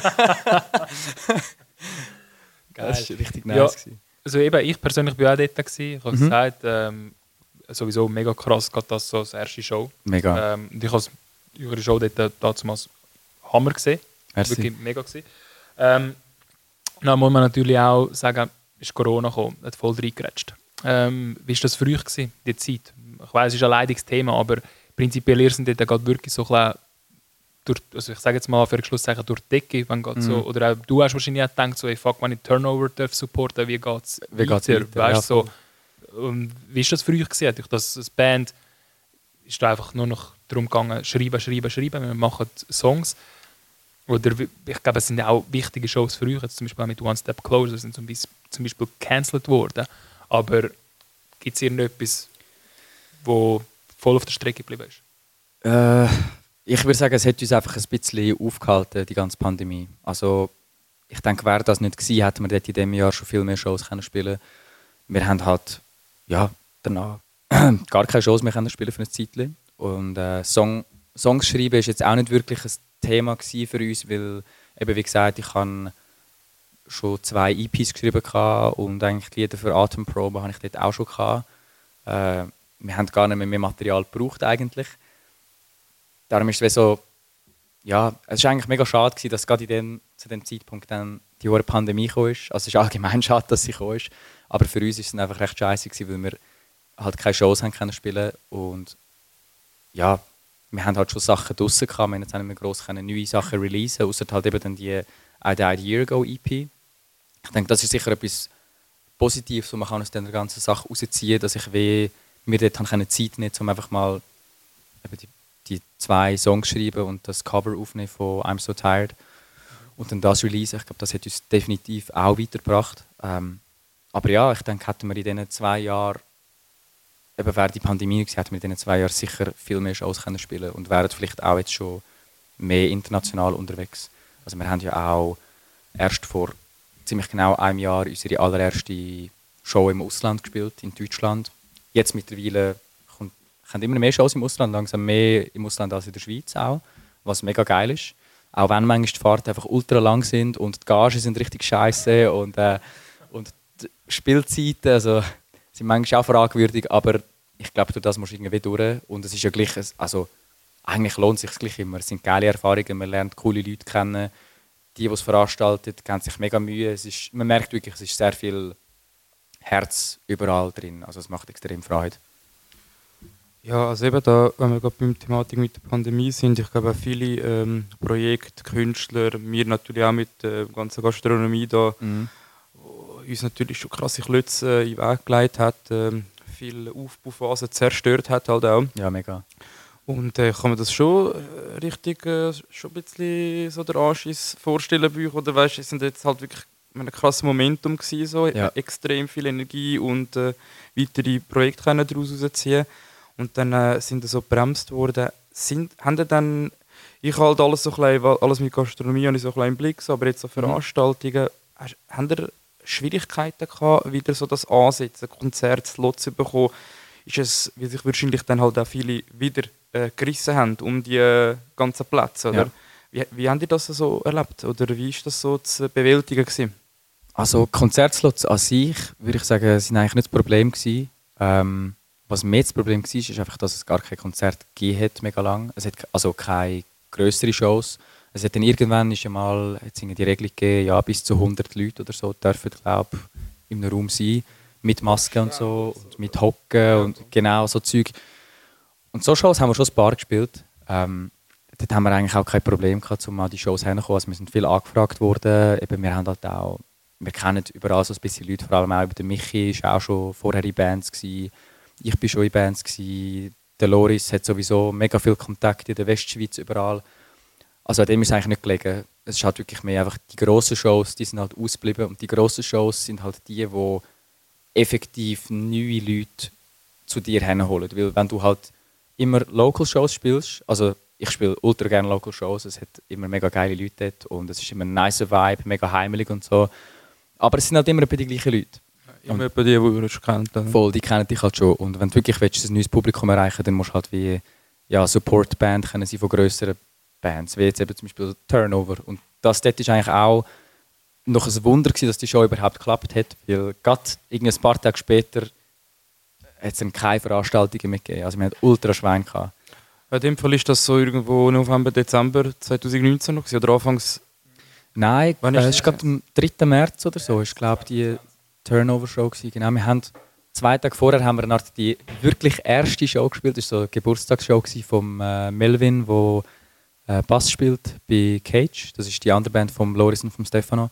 Das war richtig nice Ja. gewesen. Also eben, ich persönlich war auch dort. Gewesen. Ich habe Mhm. gesagt, ähm, sowieso mega krass, gerade das so als erste Show. Mega. Ähm, und ich habe eure Show dort damals Hammer gesehen. Merci. Wirklich mega gewesen. Ähm, dann muss man natürlich auch sagen, ist Corona gekommen, hat voll reingerätscht. Ähm, wie war das für euch gewesen, die Zeit? Ich weiss, es ist ein leidiges Thema, aber prinzipiell ihr seid dort gerade wirklich so ein bisschen durch, also ich sage jetzt mal für Schlusszeichen durch die Decke, wenn Mhm. so, oder auch, du hast wahrscheinlich auch gedacht, so, ey, fuck, wenn ich Turnover darf supporten, wie geht es Wie geht's weiter? Weißt, Ja, so, und wie ist das für euch gewesen? Hat euch das als Band, ist da einfach nur noch darum gegangen, schreiben, schreiben, schreiben, wir machen Songs? Oder wie- ich glaube, es sind auch wichtige Shows für euch, jetzt zum Beispiel auch mit One Step Closer, sind zum Beispiel, zum Beispiel gecancelt worden. Aber gibt es irgendetwas, wo voll auf der Strecke geblieben ist? Äh, ich würde sagen, es hat uns einfach ein bisschen aufgehalten, die ganze Pandemie. Also, ich denke, wäre das nicht gewesen, hätten wir dort in diesem Jahr schon viel mehr Shows können spielen. Wir haben halt ja, danach gar keine Shows mehr können spielen für ein Zeitchen. Und äh, Song, Songs schreiben ist jetzt auch nicht wirklich ein Thema für uns, weil eben wie gesagt, ich habe schon zwei E Ps geschrieben und eigentlich die Lieder für Atemprobe habe ich dort auch schon gehabt. Äh, wir haben gar nicht mehr, mehr Material gebraucht eigentlich. Darum ist es so, ja, es war eigentlich mega schade gewesen, dass gerade in dem, zu dem Zeitpunkt dann die hohe Pandemie gekommen ist. Also es ist allgemein schade, dass sie gekommen ist. Aber für uns war es einfach recht scheiße gewesen, weil wir halt keine Shows haben können spielen und ja, wir haben halt schon Sachen draussen gehabt, wir haben jetzt nicht mehr gross neue Sachen releasen, außer halt eben dann die I Died a Year Ago E P. Ich denke, das ist sicher etwas Positives, wo man kann aus dieser ganzen Sache rausziehen kann, dass ich weh, mir dort keine Zeit nicht, um einfach mal eben die, die zwei Songs schreiben und das Cover aufnehmen von I'm So Tired und dann das releasen. Ich glaube, das hat uns definitiv auch weitergebracht. Ähm, aber ja, ich denke, hätten wir in diesen zwei Jahren, eben wäre die Pandemie gewesen, hätten wir in diesen zwei Jahren sicher viel mehr Shows können spielen und wären vielleicht auch jetzt schon mehr international unterwegs. Also wir haben ja auch erst vor ziemlich genau einem Jahr unsere allererste Show im Ausland gespielt, in Deutschland. Jetzt mittlerweile kommt, kommen immer mehr Shows im Ausland, langsam mehr im Ausland als in der Schweiz auch, was mega geil ist. Auch wenn manchmal die Fahrten einfach ultra lang sind und die Gagen sind richtig scheiße und, äh, und die Spielzeiten also, sind manchmal auch fragwürdig, aber ich glaube, durch das musst du irgendwie durch und es ist ja gleich, also eigentlich lohnt es sich gleich immer. Es sind geile Erfahrungen, man lernt coole Leute kennen, die, die es veranstalten, geben sich mega Mühe. Es ist, man merkt wirklich, es ist sehr viel Herz überall drin, also es macht extrem Freude. Ja, also eben da, wenn wir gerade beim Thematik mit der Pandemie sind, ich glaube auch viele ähm, Projekte, Künstler, wir natürlich auch mit der ganzen Gastronomie da, Mhm. uns natürlich schon krasse Klötze äh, in den Weg gelegt hat, ähm, viele Aufbauphasen zerstört hat halt auch. Ja, mega. Und äh, kann man das schon äh, richtig äh, schon ein bisschen so der Anschiss vorstellen bei euch? Oder weißt du, es sind jetzt halt wirklich ein krasses Momentum gewesen, so Ja. extrem viel Energie und äh, weitere Projekte können daraus rausziehen. Und dann äh, sind so gebremst worden. Sind, haben die dann, ich halt alles so klein, alles mit Gastronomie habe ich so klein im Blick, so, aber jetzt so Veranstaltungen, hast, haben ihr Schwierigkeiten gehabt, wieder so das Ansetzen, Konzert, Slots zu bekommen? Ist es, wie sich wahrscheinlich dann halt auch viele wieder äh, gerissen haben um die äh, ganzen Plätze, oder? Ja. Wie, wie habt ihr das so erlebt? Oder wie ist das so zu bewältigen gewesen? Also Konzertslots an sich, würde ich sagen, sind eigentlich nicht das Problem gewesen. Ähm, was mehr das Problem war, ist einfach, dass es gar kein Konzert gegeben hat, mega lang. Es hat also keine grösseren Shows. Es hat dann irgendwann ist ja mal hat's die Regelung gegeben, ja, bis zu hundert Leute oder so dürfen, glaube ich, im Raum sein. Mit Maske und so, und mit Hocken und genau so Zeug. Und so Shows haben wir schon ein paar gespielt. Ähm, dort haben wir eigentlich auch kein Problem gehabt, um an die Shows herzukommen. Also wir sind viel angefragt worden. Eben, wir haben halt auch, wir kennen überall so ein bisschen Leute, vor allem auch über den Michi, war auch schon vorher in Bands gewesen. Ich war schon in Bands gewesen. Der Loris hat sowieso mega viel Kontakt in der Westschweiz überall. Also an dem ist es eigentlich nicht gelegen. Es ist halt wirklich mehr einfach die grossen Shows, die sind halt ausgeblieben. Und die grossen Shows sind halt die, die effektiv neue Leute zu dir herholen. Weil wenn du halt immer Local Shows spielst, also ich spiele ultra gerne Local Shows, es hat immer mega geile Leute dort und es ist immer ein nicer Vibe, mega heimelig und so. Aber es sind halt immer etwa die gleichen Leute. Immer bei die, die du schon kennst. Voll, die kennen dich halt schon. Und wenn du wirklich willst, ein neues Publikum erreichen, dann musst du halt wie ja, Support-Band können sein von grösseren Bands, wie jetzt eben zum Beispiel Turnover. Und das dort ist eigentlich auch noch ein Wunder gewesen, dass die Show überhaupt geklappt hat, weil gerade ein paar Tage später hat es dann keine Veranstaltungen mehr gegeben. Also wir hatten ultra Schwein gehabt. In dem Fall ist das so irgendwo November, Dezember zwanzig neunzehn noch gewesen, oder anfangs? Nein, Wann äh, ist es ist gerade am dritten März oder so, ist glaube die Turnover-Show gewesen. Genau, wir haben zwei Tage vorher haben wir eine Art die wirklich erste Show gespielt. Das war so eine Geburtstagsshow von äh, Melvin, der äh, Bass spielt bei Cage. Das ist die andere Band von Loris und von Stefano.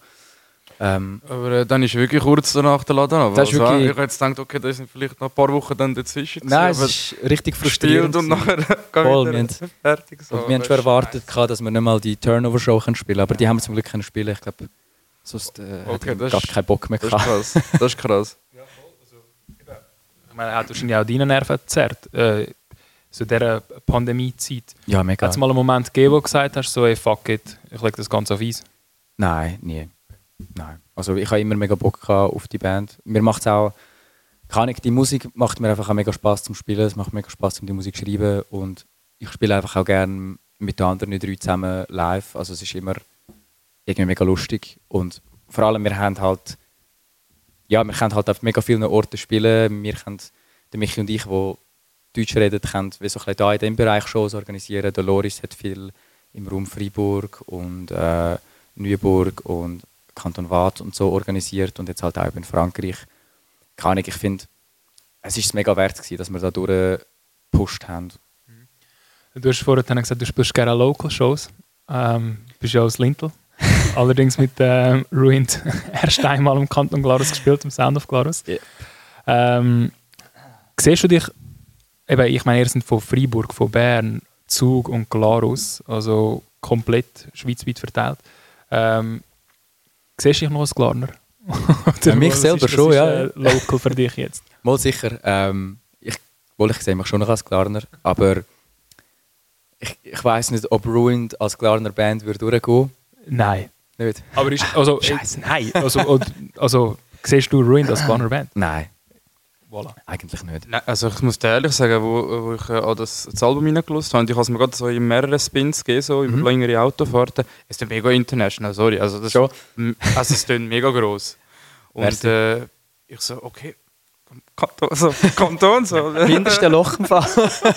Ähm, Aber äh, dann ist wirklich kurz danach der Laden ab. Das ist Also, wirklich- ich habe jetzt gedacht, okay, da sind vielleicht noch ein paar Wochen dann dazwischen. nein, gewesen, es ist richtig aber frustrierend. gespielt und nachher gehen Voll, wieder wir haben- fertig. So. Und wir haben schon erwartet, gehabt, dass wir nicht mal die Turnover-Show spielen können, aber die haben wir zum Glück können spielen. Ich glaube, sonst äh, Okay, hätte das ich gar ist- keinen Bock mehr Das ist gehabt. krass. Das ist krass. Ich meine, er hat wahrscheinlich auch deine Nerven gezerrt. Äh, so in dieser Pandemie-Zeit. Ja, Hat mega. es mal einen Moment gegeben, wo du gesagt hast, so, hey, fuck it, ich lege das Ganze auf Eis? Nein, nie. Nein. Also ich habe immer mega Bock gehabt auf die Band. Mir macht es auch, kann ich, die Musik macht mir einfach auch mega Spaß zum Spielen. Es macht mega Spaß zum die Musik zu schreiben und ich spiele einfach auch gerne mit den anderen drei zusammen live. Also es ist immer irgendwie mega lustig und vor allem wir haben halt, ja, wir können halt auf mega vielen Orten spielen. Wir können, der Michi und ich, die Deutsch reden, können wie so ein bisschen da in diesem Bereich Shows organisieren. Der Loris hat viel im Raum Freiburg und äh, Neuenburg und Kanton Waadt und so organisiert und jetzt halt auch in Frankreich. Keine Ahnung, ich finde, es ist mega wert gewesen, dass wir da durchgepusht haben. Du hast vorhin gesagt, du spielst gerne Local-Shows. Ähm, du bist ja aus Lintel. Allerdings mit ähm, Ruined erst einmal im Kanton Glarus gespielt, im Sound of Glarus. Yeah. Ähm, siehst du dich, eben, ich meine, ihr seid von Freiburg, von Bern, Zug und Glarus, also komplett schweizweit verteilt. Ähm, siehst du dich noch als Glarner? Ja, mich was selber ist, schon, ist, ja. Äh, local für dich jetzt? Mal sicher. Ähm, ich, wohl, ich sehe mich schon noch als Glarner, aber ich, ich weiss nicht, ob Ruined als Glarner Band würde durchgehen. Nein. Nicht? Aber ist, also, äh, nein. Also, und, also, siehst du Ruined als Glarner Band? Nein, Voilà. eigentlich nicht. Nein, also ich muss dir ehrlich sagen, wo, wo ich äh, an das, das Album reingelassen habe, ich habe es mir gerade so in mehreren Spins gegeben, so über Mhm. längere Autofahrten. Es ist mega international, sorry. Also, das, Schon? m- also es klingt mega gross. Und Merci. äh, ich so, okay, Kanton, so, Kanton, so. Mindeste Loch im Fall.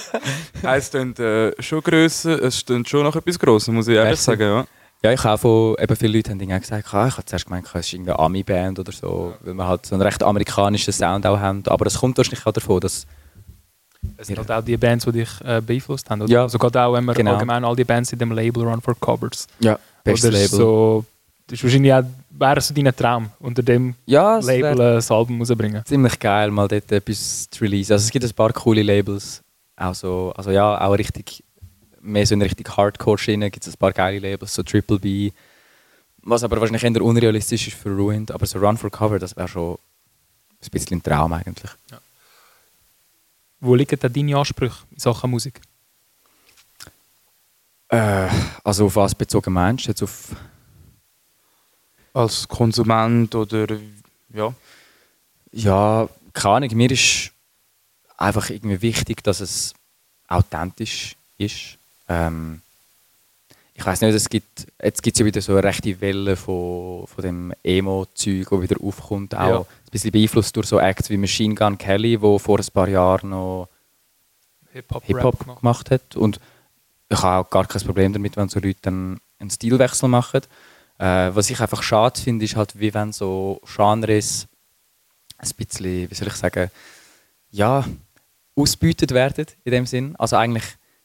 Es klingt äh, schon grösser, es klingt schon nach etwas Grosses, muss ich ehrlich Merci. sagen. Ja. Ja, ich habe von eben viele Leute haben irgendwie gesagt, ah, ich habe zuerst gemeint, es ist irgendeine Ami-Band oder so, weil wir halt so einen recht amerikanischen Sound auch haben. Aber es kommt wahrscheinlich auch davon, dass Es sind halt auch die Bands, die dich äh, beeinflusst haben. Oder? Ja. Also gerade auch, wenn man Genau. allgemein all die Bands in dem Label Run for Covers. ja, bestes Oder Label. So, das ist wahrscheinlich auch, wäre so dein Traum, unter dem Ja, es Label wäre äh, das Album rauszubringen. ziemlich geil, mal dort etwas zu releasen. Also es gibt ein paar coole Labels, auch so, also ja, auch richtig, mehr so in Richtung Hardcore-Schiene gibt es ein paar geile Labels, so Triple B. Was aber wahrscheinlich eher unrealistisch ist für Ruined, aber so Run for Cover, das wäre schon ein bisschen ein Traum eigentlich. Wo liegen denn deine Ansprüche in Sachen Musik? Äh, also auf was bezogen meinst du? Jetzt auf Als Konsument oder ja. Ja, keine Ahnung, mir ist einfach irgendwie wichtig, dass es authentisch ist. Ähm, ich weiß nicht, es gibt, jetzt gibt es ja wieder so eine rechte Welle von, von dem Emo-Zeug, das wieder aufkommt. Auch Ja. ein bisschen beeinflusst durch so Acts wie Machine Gun Kelly, der vor ein paar Jahren noch Hip-Hop, Hip-Hop Rap gemacht hat. Und ich habe auch gar kein Problem damit, wenn so Leute dann einen Stilwechsel machen. Äh, was ich einfach schade finde, ist halt, wie wenn so Genres ein bisschen, wie soll ich sagen, ja, ausgebeutet werden in dem Sinn. Also eigentlich,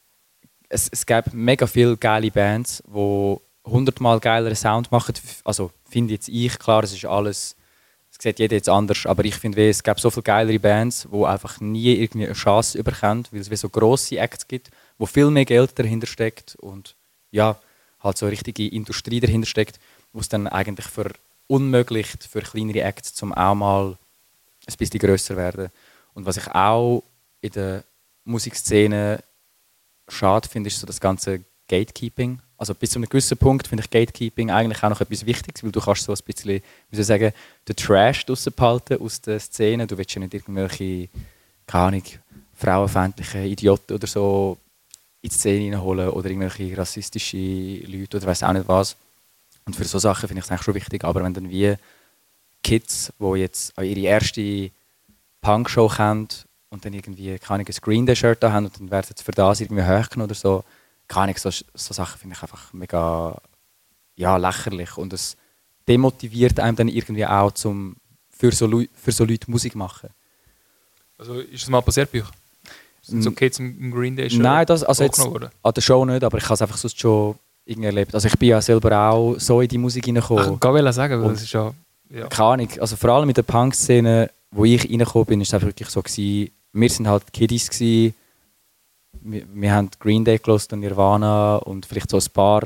es, es gäbe mega viele geile Bands, die hundertmal geileren Sound machen. Also finde jetzt ich, klar, es ist alles, es sieht jeder jetzt anders, aber ich finde, es gäbe so viele geilere Bands, die einfach nie irgendwie eine Chance überkommen, weil es wie so grosse Acts gibt, wo viel mehr Geld dahinter steckt und ja, halt so eine richtige Industrie dahinter steckt, wo es dann eigentlich verunmöglicht für kleinere Acts, zum auch mal ein bisschen grösser werden. Und was ich auch in der Musikszene schade finde, ist so das ganze Gatekeeping. Also bis zu einem gewissen Punkt finde ich Gatekeeping eigentlich auch noch etwas Wichtiges, weil du kannst so ein bisschen, wie soll ich sagen, den Trash draussen behalten aus der Szene. Du willst ja nicht irgendwelche, keine Ahnung, frauenfeindlichen Idioten oder so in die Szene reinholen oder irgendwelche rassistische Leute oder weiss auch nicht was. Und für solche Sachen finde ich es eigentlich schon wichtig. Aber wenn dann wie Kids, die jetzt ihre erste Punkshow haben und dann irgendwie keine ein Green Day Shirt haben und dann werden sie für das irgendwie hochgenommen oder so, keine so, so Sachen finde ich einfach mega ja, lächerlich. Und es demotiviert einem dann irgendwie auch, zum für so, Leu- für so Leute Musik machen. Also ist das mal passiert bei euch? Sind so Kids im Green Day Show Nein, das, also jetzt hochgenommen worden? an der Show nicht, aber ich habe es einfach sonst schon irgendwie erlebt. Also ich bin ja selber auch so in die Musik hineingekommen. Ich kann sagen, weil Und- das ist ja... ja. Keine Ahnung, also vor allem in der Punk-Szene, wo ich reingekommen bin, ist es einfach wirklich so gewesen, wir sind halt Kiddies gewesen, wir, wir haben Green Day gehört und Nirvana und vielleicht so ein paar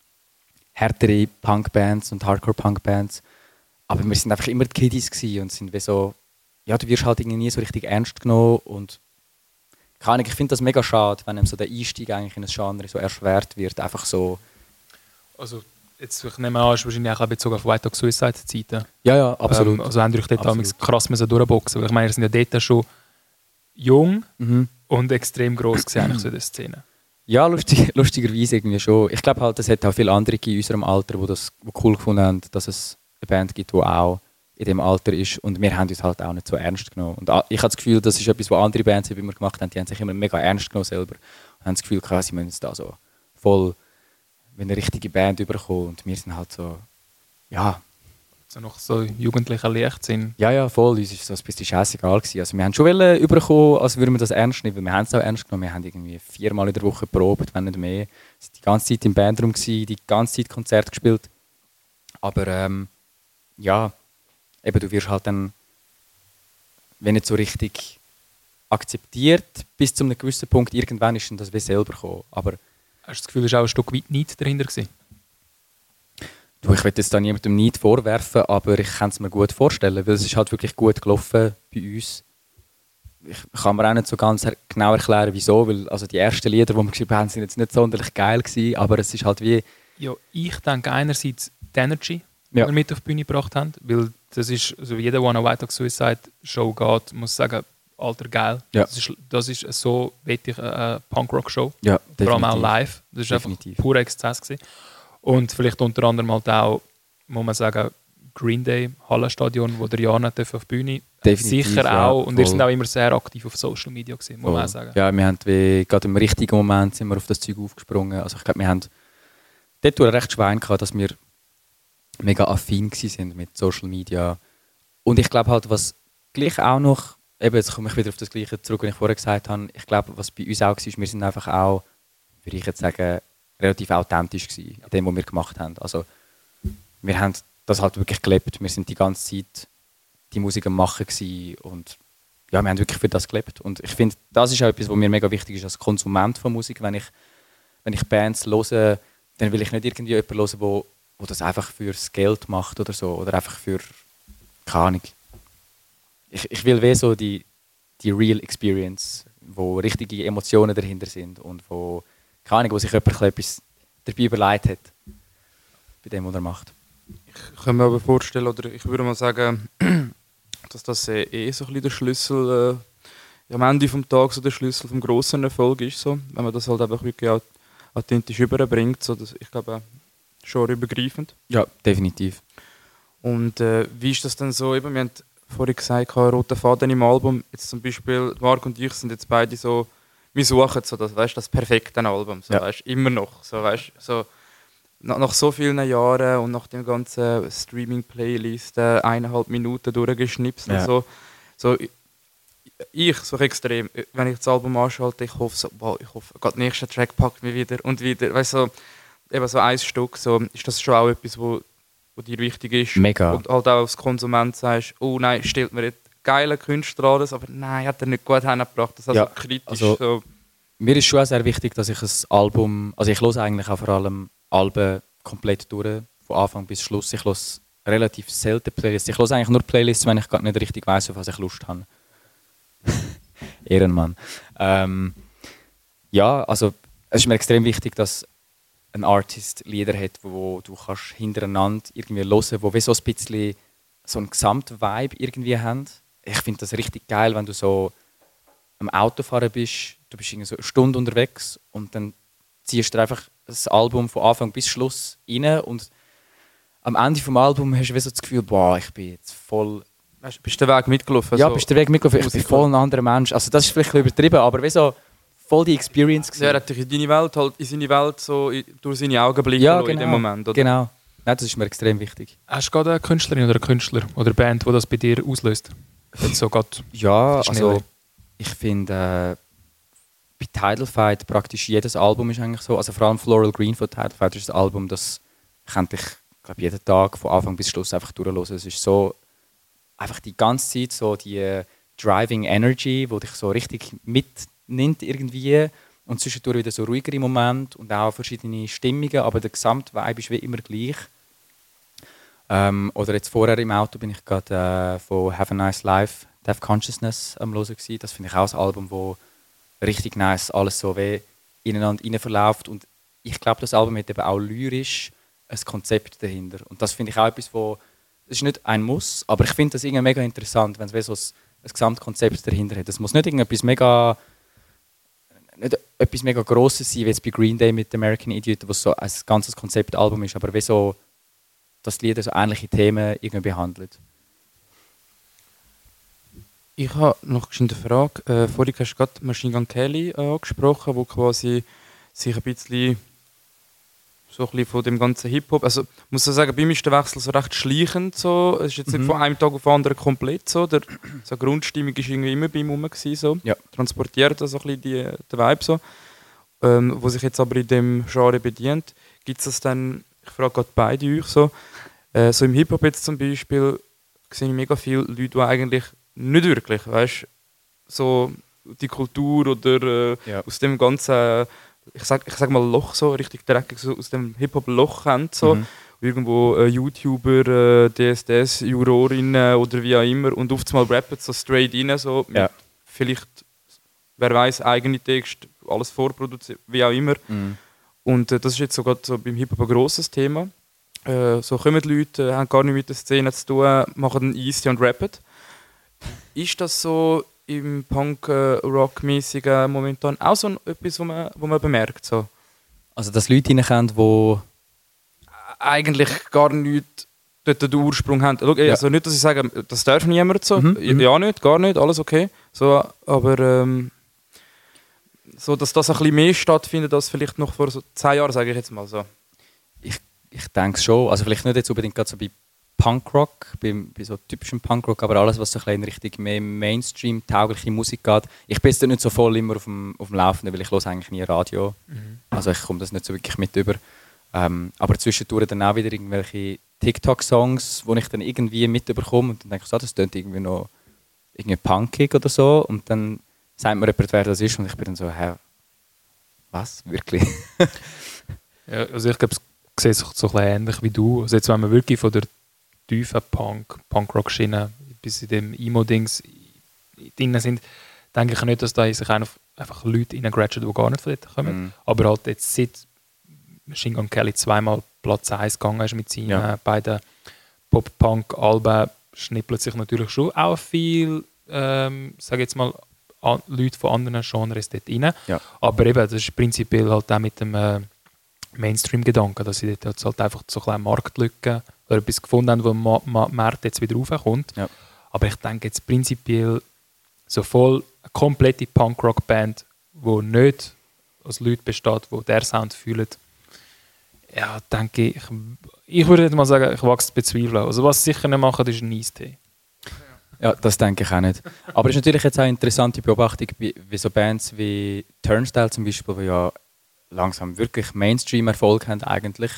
härtere Punk-Bands und Hardcore-Punk-Bands, aber wir sind einfach immer die Kiddies gewesen und sind wie so, ja, du wirst halt irgendwie nie so richtig ernst genommen und keine Ahnung, ich finde das mega schade, wenn einem so der Einstieg eigentlich in ein Genre so erschwert wird, einfach so, Also Jetzt, ich nehme an, ist wahrscheinlich auch bezogen auf White Dog Suicide Zeiten. Ja, ja, absolut. Ähm, also haben euch dort Absolut. damals krass müssen durchboxen. Weil ich meine, ihr sind ja dort schon jung Mhm. und extrem gross gesehen eigentlich so in der Szene. Ja, lustig, lustigerweise irgendwie schon. Ich glaube halt, es hat auch viele andere in unserem Alter, die das die cool gefunden haben, dass es eine Band gibt, die auch in dem Alter ist. Und wir haben uns halt auch nicht so ernst genommen. Und a- ich habe das Gefühl, das ist etwas, was andere Bands immer gemacht haben. Die haben sich immer mega ernst genommen selber. Und haben das Gefühl, gehabt, sie müssen jetzt da so voll wie eine richtige Band überkommen. Und wir sind halt so, ja, So noch so jugendlicher Leichtsinn. ja, ja, voll. Uns war so ein bisschen scheißegal gewesen. Also wir haben schon wollen überkommen, als würden wir das ernst nehmen, weil wir haben es auch ernst genommen. Wir haben irgendwie viermal in der Woche geprobt, wenn nicht mehr. Wir waren die ganze Zeit im Bandraum, gewesen, die ganze Zeit Konzerte gespielt. Aber ähm, ja, eben du wirst halt dann, wenn nicht so richtig akzeptiert, bis zu einem gewissen Punkt, irgendwann ist dann das wie selber gekommen. Aber Hast du das Gefühl, es war auch ein Stück weit nicht dahinter gewesen? du, ich will jetzt da niemandem nicht vorwerfen, aber ich kann es mir gut vorstellen, weil es ist halt wirklich gut gelaufen bei uns. Ich kann mir auch nicht so ganz er- genau erklären, wieso, weil also die ersten Lieder, die wir geschrieben haben, sind jetzt nicht sonderlich geil gewesen, aber es ist halt wie... Ja, ich denke einerseits die Energy, die Ja. wir mit auf die Bühne gebracht haben, weil das ist, also jeder, der an eine White Dog Suicide Show geht, muss sagen, alter geil. Ja. Das, ist, das ist so, wette ich, eine Punkrock-Show. Ja, Vor allem auch definitiv. live. Das war einfach Definitiv. purer Exzess gewesen. Und vielleicht unter anderem halt auch, muss man sagen, Green Day, Hallenstadion, wo der Jan nicht auf die Bühne. Definitiv, Sicher ja, auch. Und wir voll. sind auch immer sehr aktiv auf Social Media gewesen, muss man auch sagen. Ja, wir haben wie, gerade im richtigen Moment sind wir auf das Zeug aufgesprungen. Also ich glaube, wir haben dort recht Schwein gehabt, dass wir mega affin gsi sind mit Social Media. Und ich glaube halt, was gleich auch noch, eben jetzt komme ich wieder auf das Gleiche zurück, was ich vorher gesagt habe, ich glaube, was bei uns auch war, wir sind einfach auch, würde ich jetzt sagen, relativ authentisch gewesen, in dem, was wir gemacht haben. Also wir haben das halt wirklich gelebt. Wir sind die ganze Zeit die Musik am Machen gewesen und ja, wir haben wirklich für das gelebt. Und ich finde, das ist auch etwas, was mir mega wichtig ist als Konsument von Musik. Wenn ich, wenn ich Bands höre, dann will ich nicht irgendwie jemanden hören, wo, wo das einfach fürs Geld macht oder so. Oder einfach für, keine Ahnung. Ich, ich will weh so die, die Real Experience, wo richtige Emotionen dahinter sind und wo, keine Ahnung, wo sich jemand etwas dabei überlegt hat, bei dem, was er macht. Ich kann mir aber vorstellen, oder ich würde mal sagen, dass das eh, eh so ein bisschen der Schlüssel, äh, am Ende des Tages so der Schlüssel vom grossen Erfolg ist, so, wenn man das halt einfach wirklich auch authentisch überbringt. So, das, ich glaube, schon übergreifend. Ja, definitiv. Und äh, wie ist das denn so? Eben, wir haben vorhin gesagt, roter Faden im Album. Jetzt zum Beispiel, Marc und ich sind jetzt beide so, wir suchen so das, weißt, das perfekte Album. So, Ja. weißt, immer noch. So, weißt, so, nach, nach so vielen Jahren und nach den ganzen Streaming-Playlisten eineinhalb Minuten durchgeschnipst. Ja. So, so, ich, so extrem, wenn ich das Album anschalte, ich hoffe so, wow, ich hoffe, gerade der nächste Track packt mich wieder und wieder. Weißt, so, eben so ein Stück, so, ist das schon auch etwas, wo, wo dir wichtig ist? Mega. Und halt auch als Konsument sagst, oh nein, stellt mir jetzt geile Künstler an, das, aber nein, hat er nicht gut hingebracht. Das ist also Ja, kritisch. also- so. Mir ist schon auch sehr wichtig, dass ich ein Album, also ich höre eigentlich auch vor allem Alben komplett durch, von Anfang bis Schluss. Ich höre relativ selten Playlists. Ich höre eigentlich nur Playlists, wenn ich gerade nicht richtig weiss, auf was ich Lust habe. Ehrenmann. Ähm, ja, also es ist mir extrem wichtig, dass ein Artist Lieder hat, wo du kannst hintereinander irgendwie hören, wo wie so ein bisschen so einen Gesamtvibe irgendwie haben. Ich finde das richtig geil, wenn du so am Autofahren bist, du bist irgendwie so eine Stunde unterwegs und dann ziehst du einfach das Album von Anfang bis Schluss rein und am Ende des Albums hast du wie so das Gefühl, boah, ich bin jetzt voll... Weißt, bist du den Weg mitgelaufen? ja, so. bist du den Weg mitgelaufen, ich bin Musik- voll ein anderer Mensch. Also das ist vielleicht ein bisschen übertrieben, aber wie so voll die Experience gewesen. Ja, er hat dich in deine Welt, halt, in seine Welt so in- durch seine Augenblicke Ja, in dem genau. Moment. Oder? Genau. Nein, das ist mir extrem wichtig. Hast du gerade eine Künstlerin oder einen Künstler oder eine Band, die das bei dir auslöst? Jetzt so gerade Ja, schneller. also ich finde, äh, bei Tidal Fight praktisch jedes Album ist eigentlich so, also vor allem Floral Green von Tidal Fight ist ein Album, das könnte ich glaube jeden Tag von Anfang bis Schluss einfach durchhören. Es ist so einfach die ganze Zeit so die äh, Driving Energy, die dich so richtig mitnimmt irgendwie und zwischendurch wieder so ruhigere Momente und auch verschiedene Stimmungen, aber der Gesamtvibe ist wie immer gleich. Ähm, oder jetzt vorher im Auto bin ich gerade äh, von Have a Nice Life, Deaf Consciousness am Hören gewesen. Das finde ich auch ein Album, wo richtig nice alles so wie ineinander rein verläuft und ich glaube, das Album hat eben auch lyrisch ein Konzept dahinter. Und das finde ich auch etwas, wo das ist nicht ein Muss, aber ich finde das irgendwie mega interessant, wenn es so ein, ein Gesamtkonzept dahinter hat. Es muss nicht irgendetwas mega nicht etwas mega Grosses sein, wie jetzt bei Green Day mit American Idiot, wo so ein ganzes Konzeptalbum ist, aber wie so, dass die Lieder so ähnliche Themen irgendwie behandelt. Ich habe noch eine Frage. Äh, vorhin hast du gerade Machine Gun Kelly äh, angesprochen, wo quasi sich ein bisschen so ein bisschen von dem ganzen Hip-Hop, also ich muss so sagen, bei mir ist der Wechsel so recht schleichend so. Es ist jetzt mhm. nicht von einem Tag auf den anderen komplett so. Der, so Grundstimmung war irgendwie immer bei ihm rum gewesen, so. Ja. Transportiert so ein bisschen die, den Vibe so. Ähm, wo sich jetzt aber in dem Genre bedient. Gibt es das dann, ich frage gerade beide euch so, äh, so im Hip-Hop jetzt zum Beispiel sehe ich mega viele Leute, die eigentlich nicht wirklich, weißt, so die Kultur oder äh, ja. aus dem ganzen, ich sag, ich sag mal Loch so, richtig dreckig, so aus dem Hip-Hop-Loch kennt, so. Mhm. Irgendwo äh, YouTuber, äh, D S D S, Jurorinnen oder wie auch immer und oft mal rappen so straight rein, so mit ja. vielleicht, wer weiß, eigene Texte, alles vorproduziert, wie auch immer. Mhm. Und äh, das ist jetzt sogar so beim Hip-Hop ein grosses Thema. Äh, so kommen die Leute, äh, haben gar nichts mit der Szene zu tun, machen easy und rappen. Ist das so im Punk-Rock-mäßigen momentan auch so etwas, was man, wo man bemerkt? So? Also, dass Leute reinkommen, die eigentlich gar nichts dort den Ursprung haben. Schau, ja. Also nicht, dass ich sage, das darf niemand so. Mhm. Ja, nicht, gar nicht, alles okay. So, aber ähm, so, dass das ein bisschen mehr stattfindet als vielleicht noch vor so zehn Jahren, sage ich jetzt mal so. Ich, ich denke schon. Also vielleicht nicht jetzt unbedingt gerade so bei Punkrock, bei, bei so typischem Punkrock, aber alles, was so ein in Richtung mehr Mainstream-taugliche Musik geht. Ich bin jetzt nicht so voll immer auf dem, auf dem Laufenden, weil ich höre eigentlich nie Radio. Mhm. Also ich komme das nicht so wirklich mit über. Ähm, aber zwischendurch dann auch wieder irgendwelche TikTok-Songs, die ich dann irgendwie mitbekomme und dann denke ich, so, das klingt irgendwie noch irgendwie punkig oder so und dann sagt mir jemand, wer das ist und ich bin dann so, hä, was? Wirklich? Ja, also ich glaube, es sieht sich so ein bisschen ähnlich wie du. Also jetzt, wenn man wirklich von der tiefen Punk, Punkrock-Schiene bis in dem Emo-Dings drin sind, denke ich nicht, dass da sich einfach Leute reingraduieren, die gar nicht von dort kommen. Mm. Aber halt jetzt seit Machine Gun Kelly zweimal Platz eins gegangen ist mit seinen ja. beiden Pop-Punk-Alben, schnippelt sich natürlich schon auch viel, ähm, sage jetzt mal, an, Leute von anderen Genres dort rein. Ja. Aber eben, das ist prinzipiell halt auch mit dem äh, Mainstream-Gedanken, dass sie dort halt einfach so eine Marktlücke oder etwas gefunden haben, wo der Ma- Markt jetzt wieder raufkommt. Ja. Aber ich denke jetzt prinzipiell so voll eine komplette Punk-Rock-Band, die nicht aus Leuten besteht, die der Sound fühlen, ja, denke ich, ich würde mal sagen, ich wage es zu bezweifeln. Also was sie sicher nicht machen, ist ein Eistee. Ja, das denke ich auch nicht. Aber es ist natürlich jetzt auch eine interessante Beobachtung, wie, wie so Bands wie Turnstile zum Beispiel, die ja langsam wirklich Mainstream-Erfolg haben eigentlich.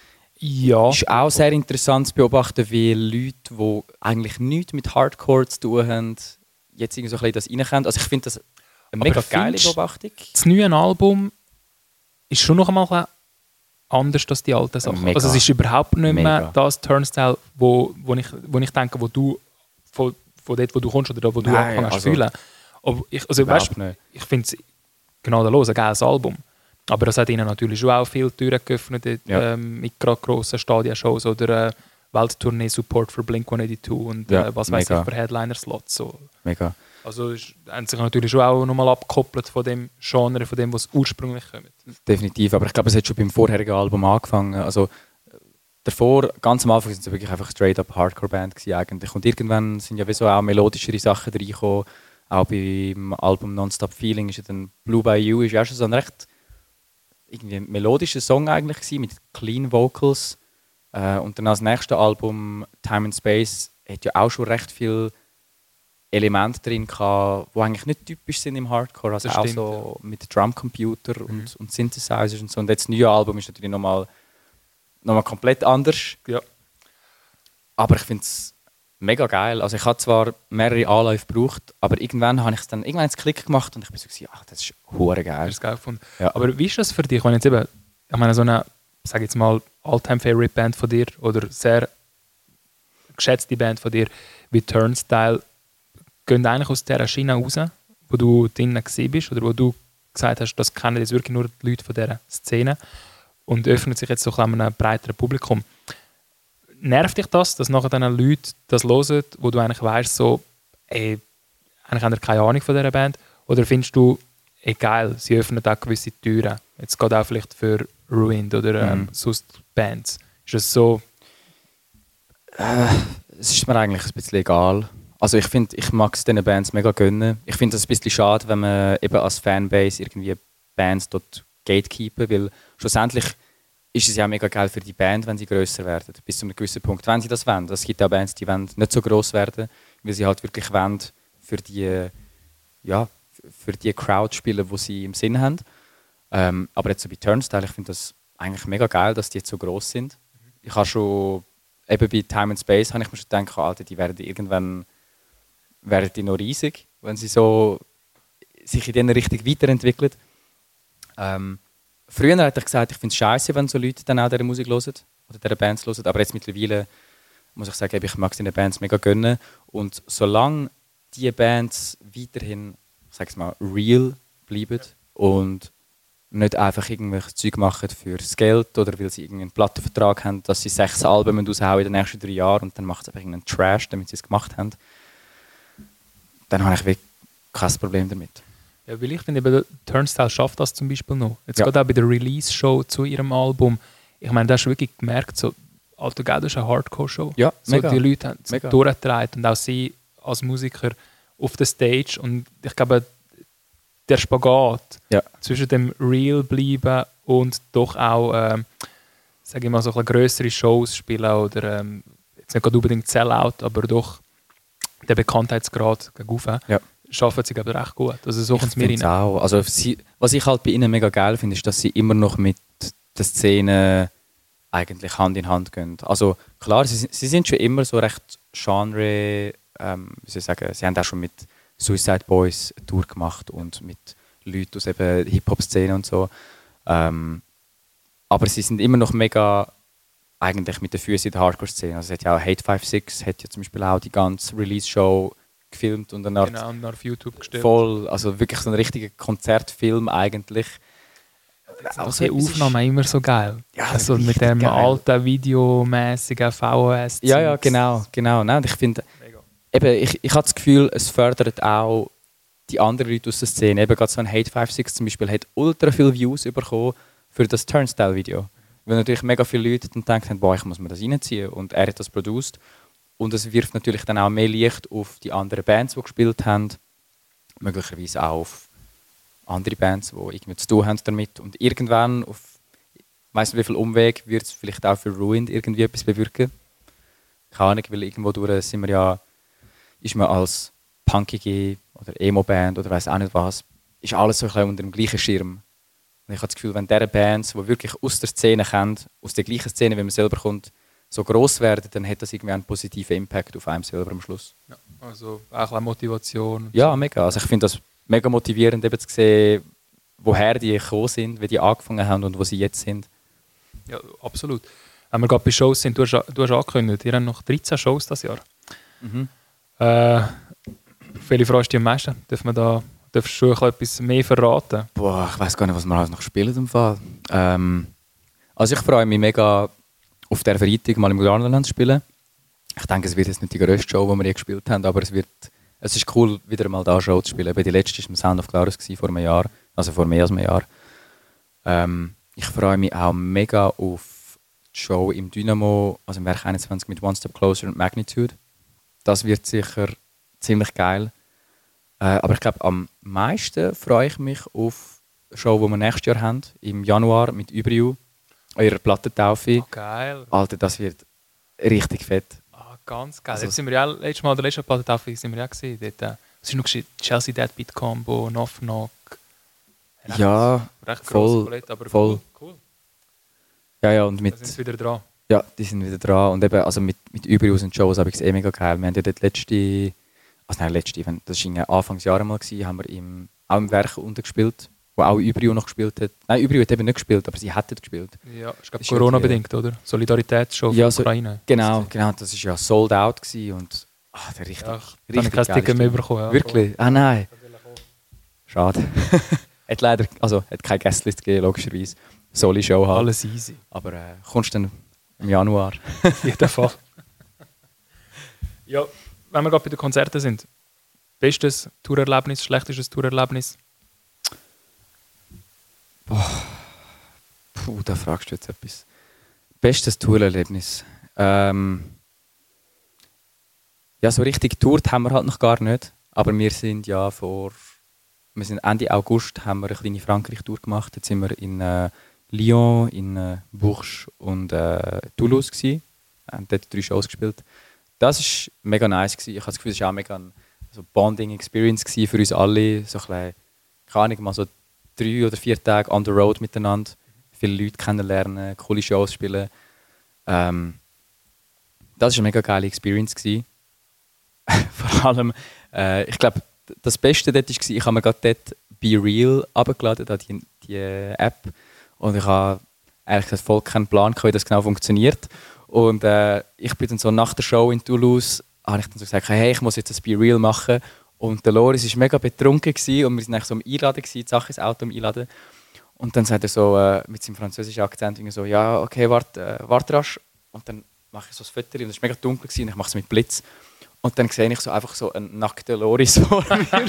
Ja. Es ist auch sehr interessant zu beobachten, wie Leute, die eigentlich nichts mit Hardcore zu tun haben, jetzt irgendwie so ein bisschen das reinkommen. Also ich finde das eine mega geile Beobachtung. Das neue Album ist schon noch einmal anders als die alten Sachen. Mega. Also es ist überhaupt nicht mehr mega. Das Turnstile, wo, wo, ich, wo ich denke, wo du von, von dort, wo du kommst oder da, wo du Nein, angefangen hast zu also, fühlen. Aber ich, also, weißt, ich finde es genau da los, ein geiles Album. Aber das hat ihnen natürlich schon auch viele Türen geöffnet, ja. ähm, mit gerade grossen Stadionshows oder äh, Welttournee-Support für Blink hundertzweiundachtzig und ja, äh, was weiß ich für Headliner-Slots. So. Mega. Also es haben sich natürlich schon auch nochmal abgekoppelt von dem Genre, von dem, was ursprünglich kommt. Definitiv, aber ich glaube, es hat schon beim vorherigen Album angefangen. Also davor, ganz am Anfang, waren sie wirklich einfach straight-up Hardcore-Band eigentlich. Und irgendwann sind ja wie so auch melodischere Sachen reingekommen. Auch beim Album Non-Stop Feeling ist ja dann Blue by You ist ja auch schon so ein recht irgendwie ein melodischer Song eigentlich gewesen, mit clean Vocals. Äh, und dann als nächstes Album Time and Space hat ja auch schon recht viel Elemente drin gehabt, die eigentlich nicht typisch sind im Hardcore, also das auch stimmt, so ja. mit Drumcomputer mhm. und, und Synthesizers und so. Und jetzt das neue Album ist natürlich nochmal noch mal komplett anders. Ja. Aber ich finde es mega geil. Also ich habe zwar mehrere Anläufe gebraucht, aber irgendwann habe ich es dann irgendwann ins Klick gemacht und ich bin so gesagt, ach, das ist hure geil. Das ist geil gefunden. Ja. Aber wie ist das für dich, wenn jetzt eben, ich meine, so eine, sag jetzt mal, All-Time-Favorite-Band von dir oder sehr geschätzte Band von dir wie Turnstile, gehen eigentlich aus dieser Schiene raus, wo du drinnen gesehen bist oder wo du gesagt hast, das kennen jetzt wirklich nur die Leute von dieser Szene. und öffnet sich jetzt so ein einem breiteren Publikum. Nervt dich das, dass nachher dann Leute das hören, wo du eigentlich weißt, so, ey, eigentlich haben wir keine Ahnung von dieser Band? Oder findest du, ey, geil, sie öffnen auch gewisse Türen? Jetzt geht auch vielleicht für Ruined oder ähm, Mhm. sonst Bands. Ist das so? Äh, es ist mir eigentlich ein bisschen egal. Also ich finde, ich mag es diesen Bands mega gönnen. Ich finde es ein bisschen schade, wenn man eben als Fanbase irgendwie Bands dort gatekeepen, weil schlussendlich ist es ja auch mega geil für die Band, wenn sie grösser werden, bis zu einem gewissen Punkt, wenn sie das wollen. Es gibt auch Bands, die wollen nicht so gross werden, weil sie halt wirklich wollen für die, ja, für die Crowd spielen, die sie im Sinn haben. Ähm, aber jetzt so bei Turnstile, ich finde das eigentlich mega geil, dass die jetzt so gross sind. Ich habe schon, eben bei Time and Space, habe ich mir schon gedacht, Alter, die werden irgendwann werden die noch riesig, wenn sie so sich in diese Richtung weiterentwickeln. Ähm, früher hätte ich gesagt, ich finde es scheiße, wenn so Leute dann auch diese Musik hören oder diese Bands hören, aber jetzt mittlerweile muss ich sagen, ich mag es den Bands mega gönnen. Und solange diese Bands weiterhin, ich sage es mal, real bleiben und nicht einfach irgendwelche Zeug machen fürs Geld oder weil sie irgendeinen Plattenvertrag haben, dass sie sechs Alben raushauen in den nächsten drei Jahren und dann macht es einfach irgendeinen Trash, damit sie es gemacht haben, dann habe ich wirklich kein Problem damit. Ja, weil ich finde, eben, Turnstile schafft das zum Beispiel noch. Jetzt Ja. gerade auch bei der Release-Show zu ihrem Album. Ich meine, da hast du wirklich gemerkt, so, Alter, gell, das ist eine Hardcore-Show. Ja, so, mega. die Leute haben es Mega. durchgetragen und auch sie als Musiker auf der Stage. Und ich glaube, der Spagat Ja. zwischen dem Real bleiben und doch auch, ähm, sage ich mal, so ein bisschen grössere Shows spielen oder ähm, jetzt nicht gerade unbedingt Sellout, aber doch der Bekanntheitsgrad gegen rauf, Ja. schaffen sie, glaube ich, recht gut. Also so Ich kommt es mir finde rein. es auch. Also sie, was ich halt bei ihnen mega geil finde, ist, dass sie immer noch mit der Szene eigentlich Hand in Hand gehen. Also klar, sie, sind- sie sind schon immer so recht Genre, ähm, wie soll ich sagen, sie haben auch schon mit Suicide Boys eine Tour gemacht und mit Leuten aus eben Hip-Hop-Szene und so. Ähm, aber sie sind immer noch mega eigentlich mit den Füßen in der Hardcore-Szene. Also es hat ja auch Hate five six, hat ja zum Beispiel auch die ganze Release-Show gefilmt und eine Art Genau, und auf YouTube gestellt. voll, also wirklich so ein richtiger Konzertfilm eigentlich. Auch die Aufnahmen immer so geil. Ja, also mit richtig dem geil. alten videomäßigen V H S. Ja, ja, genau, genau. Nein, und ich finde, eben, ich, ich habe das Gefühl, es fördert auch die anderen Leute aus der Szene. Eben gerade so ein Hate five six zum Beispiel hat ultra viele Views bekommen für das Turnstile-Video. Weil natürlich mega viele Leute dann denken, boah, ich muss mir das reinziehen. Und er hat das produziert. Und es wirft natürlich dann auch mehr Licht auf die anderen Bands, die gespielt haben. Möglicherweise auch auf andere Bands, die irgendwie zu tun haben damit. Und irgendwann, auf ich weiss nicht wie viel Umweg, wird es vielleicht auch für Ruined irgendwie etwas bewirken. Keine Ahnung, weil irgendwo durch sind wir ja, ist man als punkige oder Emo-Band oder weiss auch nicht was, ist alles so ein bisschen unter dem gleichen Schirm. Und ich habe das Gefühl, wenn diese Bands, die wirklich aus der Szene kommen, aus der gleichen Szene, wie man selber kommt, so gross werden, dann hat das irgendwie einen positiven Impact auf einem selber am Schluss. Ja, also auch ein bisschen Motivation. Ja, mega. Also ich finde das mega motivierend, eben zu sehen, woher die gekommen sind, wie die angefangen haben und wo sie jetzt sind. Ja, absolut. Wenn wir gerade bei Shows sind, du hast, du hast angekündigt, ihr habt noch dreizehn Shows dieses Jahr. Mhm. Äh, welche freust du dich am meisten? Dürfen wir da, darfst du schon etwas mehr verraten? Boah, ich weiß gar nicht, was wir alles noch spielen im Fall. Ähm, also ich freue mich mega auf der Freitag mal im Gardenland zu spielen. Ich denke, es wird jetzt nicht die grösste Show, die wir je gespielt haben, aber es wird, es ist cool, wieder mal da Show zu spielen. Eben die letzte war im Sound of Glarus vor einem Jahr, also vor mehr als einem Jahr. Ähm, ich freue mich auch mega auf die Show im Dynamo, also im Werk einundzwanzig mit One Step Closer und Magnitude. Das wird sicher ziemlich geil. Äh, aber ich glaube, am meisten freue ich mich auf eine Show, die wir nächstes Jahr haben, im Januar mit Übriu, eurer Plattentaufe. Oh, geil. Alter, das wird richtig fett. Ah, ganz geil. Also- Jetzt sind wir ja letztes Mal, der letzte Plattentafel sind wir ja gesehen. Dort, äh, was ist noch geschehen? Chelsea Deadbeat Combo, Knock Knock. Recht- Ja, recht voll, grosse Palette, aber voll. cool. cool. ja, ja, und Da mit, sind wir wieder dran. ja, die sind wieder dran. Und eben, also mit, mit Übriu sind die Shows habe ich es eh mega geil. Wir haben ja dort letzte, also nein, letzte, wenn- das war Anfangsjahr mal, gewesen, haben wir im, auch im Werk unten gespielt, wo auch Übriu noch gespielt hat. Nein, Übriu hat eben nicht gespielt, aber sie hätten gespielt. Ja, ist glaube Ist Corona-bedingt, oder? Solidaritätsshow Ja, für so- Ukraine. Genau, genau, das war ja sold out gewesen und ach, der richtig, Ja, ich habe richtig kein geile Ticket mehr Stimmung. bekommen. Ja. Wirklich? Ah nein. Schade. hat leider, also hat keine Guestlist gegeben, logischerweise. Soli-Show halt. Alles easy. Aber äh, kommst dann im Januar. Auf jeden Fall. Ja, wenn wir gerade bei den Konzerten sind. Bestes Tourerlebnis, schlechtestes Tourerlebnis? Puh, da fragst du jetzt etwas. Bestes Tourerlebnis? Ähm, ja, so richtig getourt haben wir halt noch gar nicht. Aber wir sind ja vor... Wir sind Ende August haben wir eine kleine Frankreich-Tour gemacht. Jetzt sind wir in äh, Lyon, in äh, Bourges und äh, Toulouse gewesen. Wir haben dort drei Shows gespielt. Das war mega nice gewesen. Ich habe das Gefühl, es war auch mega eine so Bonding-Experience für uns alle. So ein bisschen, keine Ahnung, mal so drei oder vier Tage on the road miteinander. Viele Leute kennenlernen, coole Shows spielen. Ähm, das war eine mega geile Experience gewesen. Vor allem, äh, ich glaube, das Beste dort war, ich habe mir gerade dort Be Real runtergeladen, die, die App. Und ich habe ehrlich gesagt voll keinen Plan, wie das genau funktioniert. Und äh, ich bin dann so nach der Show in Toulouse, habe ich dann so gesagt, hey, ich muss jetzt das Be Real machen. Und der Loris war mega betrunken gewesen, und wir waren eigentlich so am Einladen, gewesen, die Sache ins Auto am Einladen. Und dann sagt er so äh, mit seinem französischen Akzent so, ja, okay, warte, äh, warte rasch. Und dann mache ich so ein Foto, und es war mega dunkel gewesen, und ich mache es mit Blitz. Und dann sehe ich so einfach so einen nackten Loris vor mir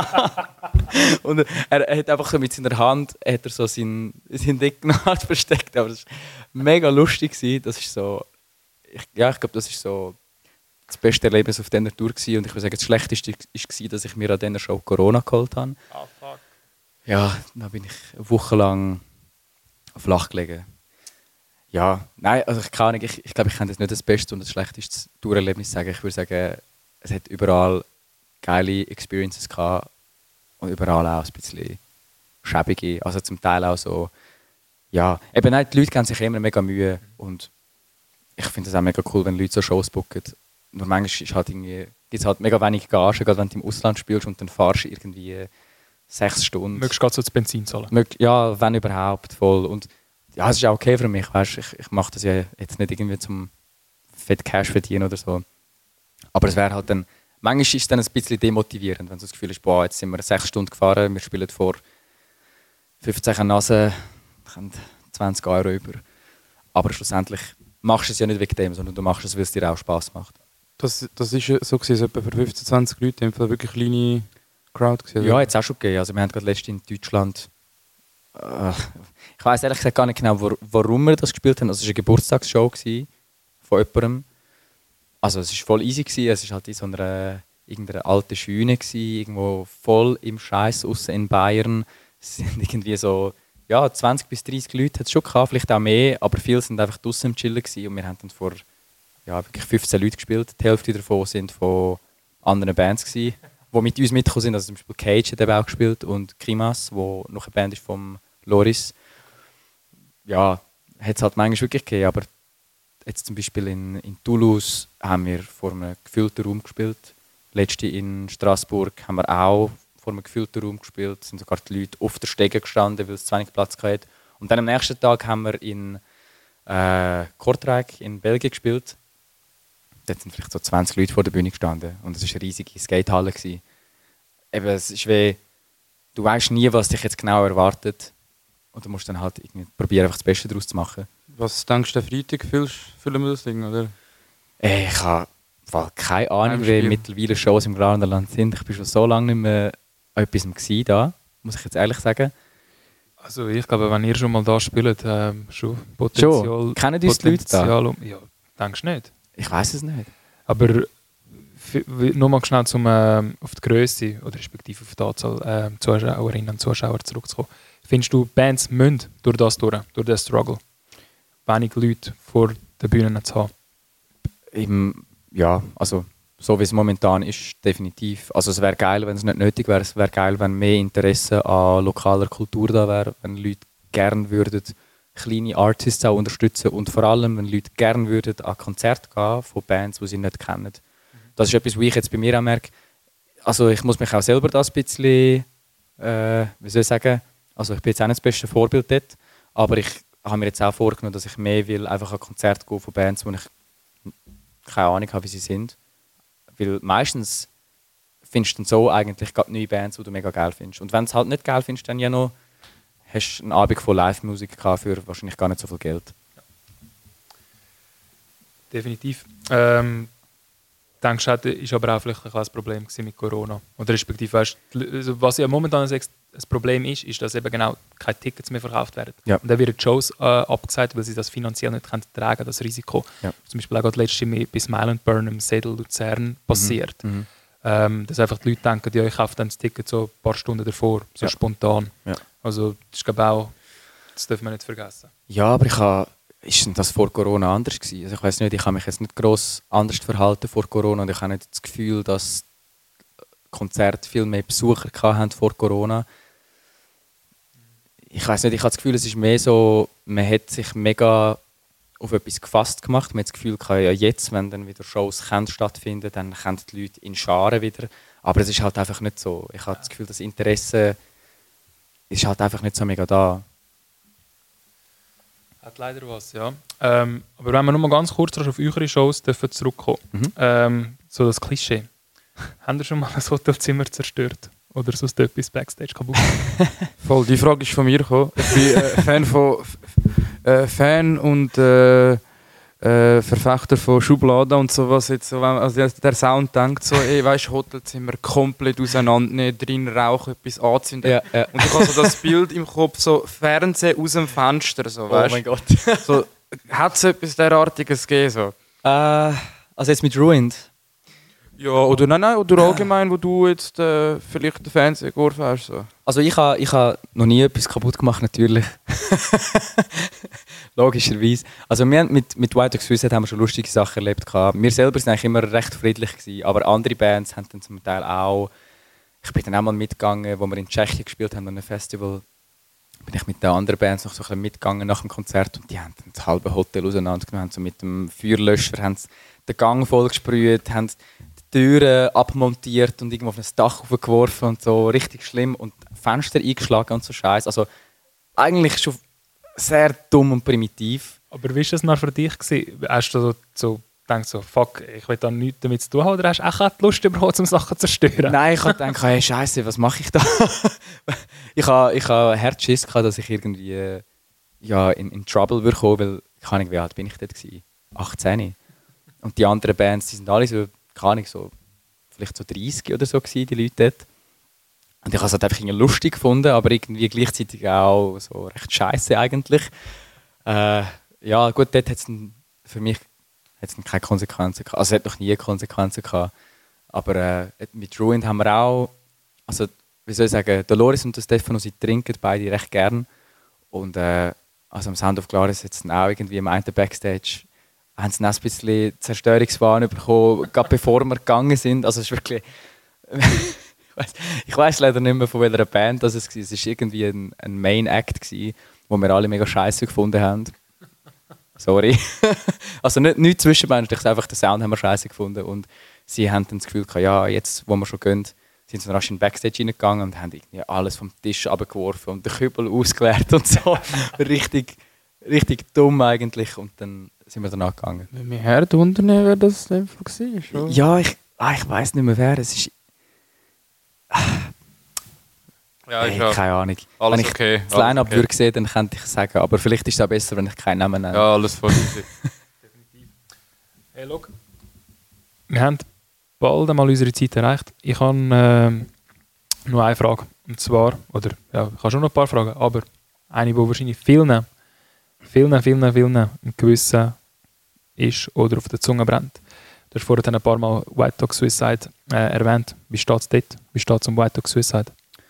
stehen. Und er, er hat einfach so mit seiner Hand hat er so seinen, seinen dicken Hals versteckt. Aber das war mega lustig gewesen. Das ist so, ich, ja, ich glaube, das ist so das beste Erlebnis auf dieser Tour gewesen. Und ich würde sagen, das Schlechteste war, dass ich mir an dieser Show Corona geholt habe. Ah, fuck. Ja, dann bin ich eine Woche lang flach gelegen. Ja, nein, also ich kann nicht, ich, ich glaube, ich kann das nicht das beste und das schlechteste Tourerlebnis sagen. Ich würde sagen, es hat überall geile Experiences gehabt und überall auch ein bisschen schäbige, also zum Teil auch so, ja, eben nein, die Leute geben sich immer mega Mühe und ich finde es auch mega cool, wenn Leute so Shows booken. Nur manchmal ist halt irgendwie, gibt es halt mega wenig Gage, gerade wenn du im Ausland spielst und dann fahrst du irgendwie sechs Stunden. Möchtest du gerade so das Benzin zahlen? Mög- Ja, wenn überhaupt, voll. Und ja, es ist auch okay für mich, weißt? Ich, ich mache das ja jetzt nicht irgendwie zum fett Cash verdienen oder so. Aber es wäre halt dann, manchmal ist es dann ein bisschen demotivierend, wenn du das Gefühl hast, boah, jetzt sind wir sechs Stunden gefahren, wir spielen vor fünfzehn Nasen, haben zwanzig Euro über. Aber schlussendlich machst du es ja nicht wegen dem, sondern du machst es, weil es dir auch Spass macht. Das, das ist so gewesen, etwa für fünfzehn, zwanzig Leute, im Fall wirklich kleine Crowd gewesen. Ja, jetzt auch schon gegeben. Also wir haben gerade letztens in Deutschland, äh, ich weiß ehrlich gesagt gar nicht genau, wo, warum wir das gespielt haben. Also es war eine Geburtstagsshow gewesen von jemandem. Also es war voll easy gewesen. Es war halt in so einer irgendeiner alten Scheune gewesen, irgendwo voll im Scheiß aussen in Bayern. Es sind irgendwie so ja, zwanzig bis dreißig Leute hat es schon gehabt, vielleicht auch mehr, aber viele sind einfach draussen im Chillen gewesen und wir haben dann vor ja, wirklich fünfzehn Leute gespielt. Die Hälfte davon sind von anderen Bands gewesen, die mit uns mitgekommen sind. Also zum Beispiel Cage hat eben auch gespielt und Krimas, wo noch eine Band ist vom Loris. Ja, hat es halt manchmal wirklich gegeben, aber jetzt zum Beispiel in, in Toulouse haben wir vor einem gefüllten Raum gespielt. Letzte in Straßburg haben wir auch vor einem gefüllten Raum gespielt. Es sind sogar die Leute auf der Stege gestanden, weil es zu wenig Platz hatte. Und dann am nächsten Tag haben wir in äh, Kortrijk in Belgien gespielt. Dort sind vielleicht so zwanzig Leute vor der Bühne gestanden. Und es war eine riesige Skatehalle. Eben, es ist wie, du weißt nie, was dich jetzt genau erwartet. Und du musst dann halt irgendwie probieren, einfach das Beste daraus zu machen. Was denkst du, Freitag fühlst, fühlen wir das Ding, oder? Ey, ich habe keine Ahnung, wie mittlerweile Shows im Glarnerland sind. Ich bin schon so lange nicht mehr an etwas gewesen, da, muss ich jetzt ehrlich sagen. Also ich glaube, wenn ihr schon mal da spielt, ähm, schon Potenzial... Schon? Kennen uns die Leute da? Um, ja, denkst du nicht? Ich weiß es nicht. Aber nur mal schnell zum, ähm, auf die Grösse oder respektive auf die Anzahl äh, Zuschauerinnen und Zuschauer zurückzukommen. Findest du, Bands müssen durch das durch, durch den Struggle, wenig Leute vor den Bühnen zu haben? Im, ja, also so wie es momentan ist, definitiv. Also es wäre geil, wenn es nicht nötig wäre. Es wäre geil, wenn mehr Interesse an lokaler Kultur da wäre, wenn Leute gerne würden kleine Artists auch unterstützen und vor allem, wenn Leute gerne würden an Konzerte gehen von Bands, die sie nicht kennen. Das ist etwas, was ich jetzt bei mir auch merke. Also ich muss mich auch selber das ein bisschen, äh, wie soll ich sagen, also ich bin jetzt auch nicht das beste Vorbild dort, aber ich habe mir jetzt auch vorgenommen, dass ich mehr will, einfach an Konzerte gehen von Bands, wo ich keine Ahnung habe, wie sie sind. Weil meistens findest du dann so eigentlich gerade neue Bands, die du mega geil findest. Und wenn du es halt nicht geil findest, dann ja noch, hast du einen Abend von Live-Musik gehabt für wahrscheinlich gar nicht so viel Geld. Definitiv. Ähm, denkst du, das war aber auch vielleicht ein Problem mit Corona? Oder respektive, weißt, also was ja momentan ein, ein Problem ist, ist, dass eben genau keine Tickets mehr verkauft werden. Ja. Und dann werden Shows äh, abgesagt, weil sie das finanziell nicht können tragen, das Risiko. Ja. Zum Beispiel auch gerade letztes Jahr bei Smile and Burn im Sedel Luzern passiert. Mhm. Ähm, dass einfach die Leute denken, ja, ich kaufe dann das Ticket so ein paar Stunden davor, so Ja. spontan. Ja. Also das ist, glaube ich, auch, das dürfen wir nicht vergessen. Ja, aber ich habe, ist denn das vor Corona anders gewesen? Also ich weiß nicht, ich habe mich jetzt nicht gross anders verhalten vor Corona und ich habe nicht das Gefühl, dass Konzerte viel mehr Besucher hatten vor Corona. Ich weiß nicht, ich habe das Gefühl, es ist mehr so, man hat sich mega auf etwas gefasst gemacht. Man hat das Gefühl, ja, jetzt, wenn dann wieder Shows können stattfinden, dann können die Leute in Scharen wieder. Aber es ist halt einfach nicht so. Ich habe das Gefühl, das Interesse ist halt einfach nicht so mega da. Hat leider was, ja. Ähm, aber wenn wir nur mal ganz kurz auf eure Shows dürfen zurückkommen, Mhm. ähm, so das Klischee. Habt ihr schon mal ein Hotelzimmer zerstört? Oder sonst etwas Backstage kaputt gemacht? Voll, die Frage ist von mir gekommen. Ich bin äh, Fan von äh, Fan und äh, äh, Verfechter von Schubladen und sowas. Jetzt so, wenn, also der Sound denkt so, ey, weißt, Hotelzimmer komplett auseinandernehmen, drin rauchen, etwas anzünden. Ja, ja. Und ich habe so das Bild im Kopf, so Fernsehen aus dem Fenster, so, weißt? Oh mein Gott. So, hat es etwas derartiges gegeben? So? Äh, also jetzt mit Ruined? Ja, oder nein, nein, oder allgemein, wo du jetzt äh, vielleicht den Fernseher geworfen hast. So. Also ich habe ich ha noch nie etwas kaputt gemacht, natürlich. Logischerweise. Also wir haben mit, mit White Dog Suicide haben wir schon lustige Sachen erlebt. Wir selber waren eigentlich immer recht friedlich gewesen, aber andere Bands haben dann zum Teil auch... Ich bin dann auch mal mitgegangen, wo wir in Tschechien gespielt haben, an einem Festival. Bin ich mit den anderen Bands noch so ein bisschen mitgegangen nach dem Konzert und die haben dann das halbe Hotel auseinandergenommen, haben so mit dem Feuerlöscher haben den Gang voll gesprüht, haben die Türen abmontiert und irgendwo auf ein Dach hochgeworfen und so, richtig schlimm und Fenster eingeschlagen und so Scheiß. Also eigentlich schon sehr dumm und primitiv. Aber wie war das nach für dich gewesen? Hast du so, so gedacht, so, fuck, ich will da nichts damit zu tun haben, oder hast du auch die Lust bekommen, um Sachen zu zerstören? Nein, ich habe gedacht, hey, Scheiße, was mache ich da? ich habe ich ha Herzschiss gehabt, dass ich irgendwie äh, ja, in, in Trouble würde kommen, weil, keine Ahnung, wie alt bin ich dort gewesen? achtzehn. Und die anderen Bands, die sind alle so, keine Ahnung, so, vielleicht so dreißig oder so gewesen, die Leute dort. Und ich habe es halt einfach irgendwie lustig gefunden, aber irgendwie gleichzeitig auch so recht scheiße eigentlich. Äh, ja, gut, dort hat es für mich hat's keine Konsequenzen gehabt. Also es hat noch nie Konsequenzen gehabt. Aber äh, mit Ruined haben wir auch, also wie soll ich sagen, Dolores und Stefano, sie trinken beide recht gern. Und äh, also am Sound of Glaris jetzt auch irgendwie im einen Backstage haben sie ein bisschen Zerstörungswahn bekommen, gerade bevor wir gegangen sind. Also es ist wirklich... ich weiß leider nicht mehr, von welcher Band das es war. Es war irgendwie ein, ein Main Act, gewesen, wo wir alle mega scheiße gefunden haben. Sorry. also nicht, nicht zwischenmenschlich, einfach den Sound haben wir scheiße gefunden. Und sie haben dann das Gefühl gehabt, ja, jetzt, wo wir schon gehen, sind sie rasch in den Backstage reingegangen und haben irgendwie alles vom Tisch abgeworfen und den Kübel ausgeleert und so. richtig, richtig dumm eigentlich. Und dann sind wir danach gegangen. Wenn wir Herd unternehmen, wer das in dem Fall war? Oder? Ja, ich, ah, ich weiss nicht mehr wer. Es ist... Ja, Hey, ja. keine Ahnung. Alles wenn ich okay, das alles Line-Up okay. würde sehen, dann könnte ich es sagen. Aber vielleicht ist es auch besser, wenn ich keinen Namen nenne. Ja, alles voll easy. Hey, look. Wir haben bald einmal unsere Zeit erreicht. Ich habe ähm, nur eine Frage. Und zwar, oder ja, ich habe schon noch ein paar Fragen, aber eine, die wahrscheinlich vielen, vielen, vielen, vielen im Gewissen ist oder auf der Zunge brennt. Du hast vorhin ein paar Mal White Dog Suicide äh, erwähnt. Wie steht es dort? Wie steht es um White Dog Suicide?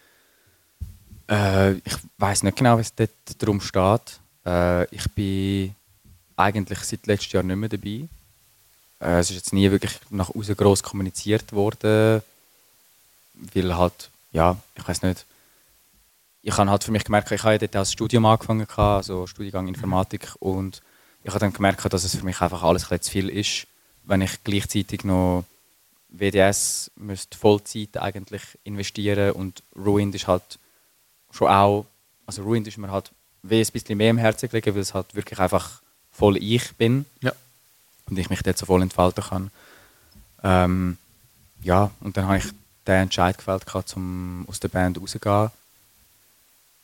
Äh, ich weiss nicht genau, was dort darum steht. Äh, ich bin eigentlich seit letztem Jahr nicht mehr dabei. Äh, es ist jetzt nie wirklich nach außen gross kommuniziert worden, weil halt, ja, ich weiß nicht. Ich habe halt für mich gemerkt, ich habe ja dort als Studium angefangen, also Studiengang Informatik, und ich habe dann gemerkt, dass es für mich einfach alles ein bisschen zu viel ist, wenn ich gleichzeitig noch W D S müsste Vollzeit eigentlich investieren und Ruined ist halt schon auch, also Ruined ist mir halt wie ein bisschen mehr im Herzen gelegen, weil es halt wirklich einfach voll ich bin. Ja. Und ich mich dort so voll entfalten kann. Ähm, ja, und dann habe ich den Entscheid gefällt, um aus der Band rauszugehen.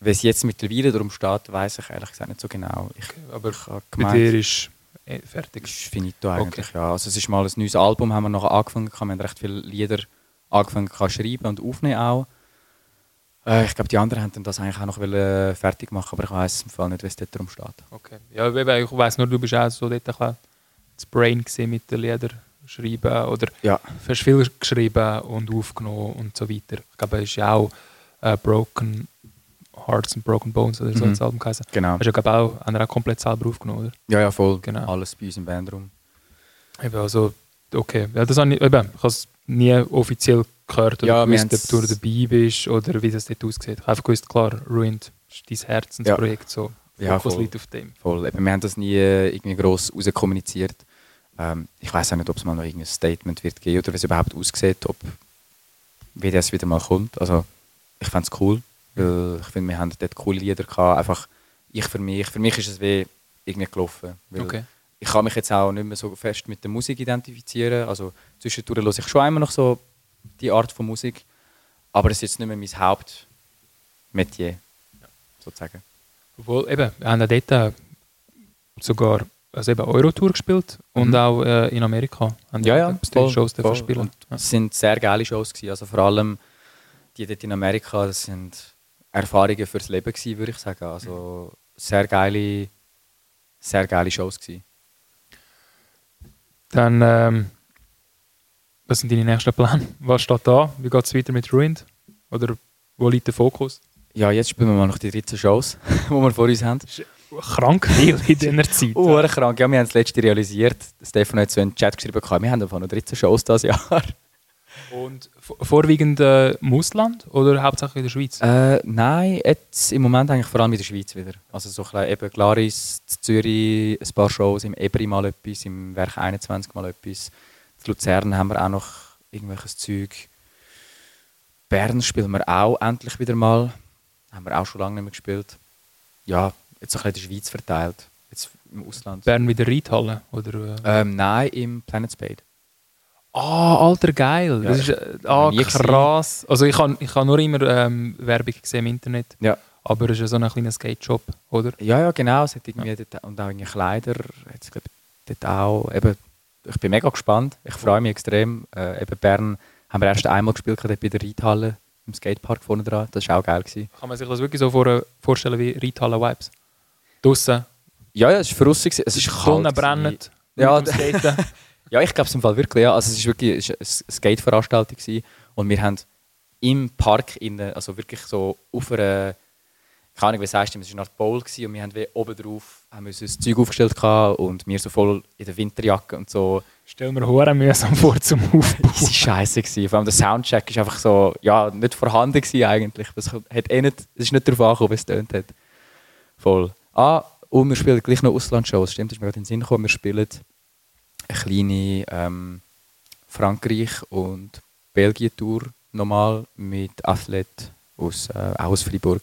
wie es jetzt mittlerweile darum steht, weiss ich ehrlich gesagt nicht so genau. Ich, Okay, aber ich habe bei dir ist eh fertig. ist finito eigentlich, Okay. ja. Also es ist mal ein neues Album, haben wir nachher angefangen, wir haben recht viele Lieder angefangen zu schreiben und aufnehmen auch. Äh, ich glaube, die anderen wollten das eigentlich auch noch wollen fertig machen, aber ich weiss im Fall nicht, wie es dort darum steht. Okay. Ja, eben, ich weiss nur, du bist auch so dort ein bisschen das Brain gewesen mit den Liedern schreiben oder Ja. du hast viel geschrieben und aufgenommen und so weiter. Ich glaube, es ist ja auch äh, Broken Hearts and Broken Bones oder so Mhm. das Album geheißen. Genau. Hast du ja, glaube ich, auch, haben wir auch komplett selber aufgenommen, oder? Ja, ja, voll. Genau. Alles bei uns im Bandraum. Eben, also, okay. Ja, das habe ich, eben, ich habe es nie offiziell gehört oder Ja, wir gewusst, ob haben's- du dabei bist oder wie das dort aussieht. Ich habe einfach gewusst, klar, Ruined ist dein Herzensprojekt, so. Ja, Fokus voll. liegt auf dem. Voll. Eben, wir haben das nie äh, irgendwie gross rauskommuniziert. Ähm, ich weiß auch nicht, ob es mal noch irgendein Statement wird geben oder wie es überhaupt aussieht, ob wie das wieder mal kommt. Also ich fände es cool, weil ich finde, wir haben dort coole Lieder gehabt. Einfach ich für mich. Für mich ist es wie irgendwie gelaufen. Weil Okay. Ich kann mich jetzt auch nicht mehr so fest mit der Musik identifizieren. Also zwischendurch höre ich schon immer noch so die Art von Musik, aber es ist jetzt nicht mehr mein Hauptmetier, sozusagen. Obwohl, eben, wir haben ja dort äh, sogar also eben Eurotour gespielt und Mhm. auch äh, in Amerika. Haben Ja, ja, ein paar voll, Shows dürfen voll. spielen. Und Ja. es sind sehr geile Shows gewesen. Also vor allem die dort in Amerika, das sind Erfahrungen fürs Leben gewesen, würde ich sagen. Also sehr geile, sehr geile Shows gewesen. Dann, ähm, was sind deine nächsten Pläne? Was steht da? Wie geht es weiter mit Ruined? Oder wo liegt der Fokus? Ja, jetzt spielen wir mal noch die dreizehn Shows, die wir vor uns haben. Krank viel in dieser Zeit. Oh, krank. Ja, wir haben das letzte realisiert. Stefan hat so in den Chat geschrieben, wir haben einfach noch dreizehn Shows dieses Jahr. Und v- vorwiegend äh, im Ausland oder hauptsächlich in der Schweiz? Äh, nein, jetzt im Moment eigentlich vor allem in der Schweiz wieder. Also so ein bisschen eben Glaris, in Zürich ein paar Shows, im Ebri mal etwas, im Werk einundzwanzig mal etwas. In Luzern haben wir auch noch irgendwelches Zeug. Bern spielen wir auch endlich wieder mal. Haben wir auch schon lange nicht mehr gespielt. Ja, jetzt so ein bisschen in der Schweiz verteilt. Jetzt im Ausland. Bern wieder Reithalle? Oder, äh? Ähm, nein, im Planet Spade. Ah, alter geil. Ja, Das ich- ist äh, ah, nie krass. Also ich habe ich hab nur immer ähm, Werbung gesehen im Internet. Ja. Aber es ist ja so ein kleiner Skate-Shop, oder? Ja, ja, genau. Es hat irgendwie dort, und auch irgendwie Kleider. Jetzt, glaub, ich, dort auch. Eben, ich bin mega gespannt. Ich freue mich extrem. Äh, eben Bern haben wir erst einmal gespielt, dort bei der Reithalle im Skatepark vorne dran. Das war auch geil gewesen. Kann man sich das wirklich so vor, vorstellen wie Reithalle-Vibes? Draussen, Ja, ja, es war verrückt. gewesen. Es ist Sonne kalt brennen, gewesen. Ja, mit dem Skaten. Ja, ich glaube es im Fall wirklich. Ja. Also es ist wirklich es ist eine Skate-Veranstaltung gewesen. Und wir haben im Park innen, also wirklich so auf einer, keine Ahnung, wie sagst du, es war eine Art Bowl gewesen, und wir haben wie oben drauf haben wir uns das Zeug aufgestellt gehabt und wir so voll in der Winterjacke und so. Stell mir hure mühsam vor zum Aufbau. Es war scheiße gewesen. Vor allem der Soundcheck ist einfach so, ja, nicht vorhanden gewesen eigentlich. Es hat eh nicht, es ist nicht darauf angekommen, wie es tönt hat. Voll. Ah, und wir spielen gleich noch Auslandsshows. Stimmt, das ist mir gerade in den Sinn gekommen. Wir spielen eine kleine ähm, Frankreich- und Belgien-Tour nochmal mit Athlet aus, äh, auch aus Freiburg.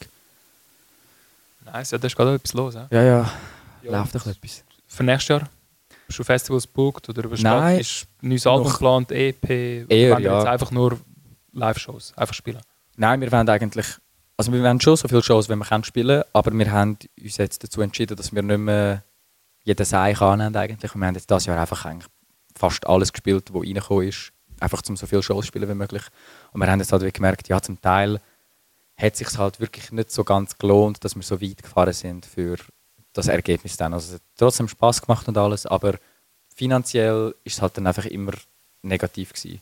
Nice, ja, da ist gerade etwas los. He? Ja, ja, Ja. läuft doch etwas. Für nächstes Jahr? Bist du Festivals gebucht? Oder was Nein. steht? Ist ein neues Album Noch- geplant, E P? Eher, Wollen wir ja. jetzt einfach nur Live-Shows, einfach spielen? Nein, wir wollen eigentlich, also wir wollen schon so viele Shows, wie wir können spielen, aber wir haben uns jetzt dazu entschieden, dass wir nicht mehr jeden Seich annehmen eigentlich. Und wir haben jetzt dieses Jahr einfach eigentlich fast alles gespielt, was reingekommen ist, einfach um so viele Shows zu spielen wie möglich. Und wir haben jetzt halt wie gemerkt, ja, zum Teil hat es sich halt wirklich nicht so ganz gelohnt, dass wir so weit gefahren sind für das Ergebnis dann. Also es hat trotzdem Spass gemacht und alles, aber finanziell ist es halt dann einfach immer negativ gewesen.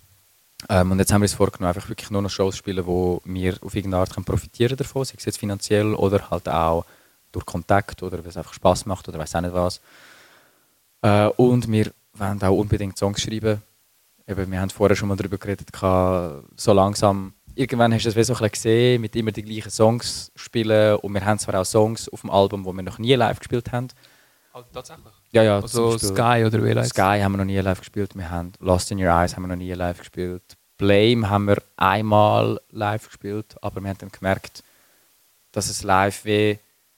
Ähm, und jetzt haben wir uns vorgenommen, einfach wirklich nur noch Shows zu spielen, wo wir auf irgendeine Art können profitieren davon, sei es jetzt finanziell oder halt auch durch Kontakt oder weil es einfach Spass macht oder weiß auch nicht was. Äh, und wir wollen auch unbedingt Songs schreiben. Eben, wir haben vorher schon mal darüber geredet, gehabt, so langsam. Irgendwann hast du das wie so ein bisschen gesehen, mit immer die gleichen Songs spielen. Und wir haben zwar auch Songs auf dem Album, die wir noch nie live gespielt haben. Oh, tatsächlich? Ja, ja, Also zum Beispiel Sky oder wie heißt Sky haben wir noch nie live gespielt. Wir haben Lost in Your Eyes haben wir noch nie live gespielt. Blame haben wir einmal live gespielt, aber wir haben dann gemerkt, dass es live wie...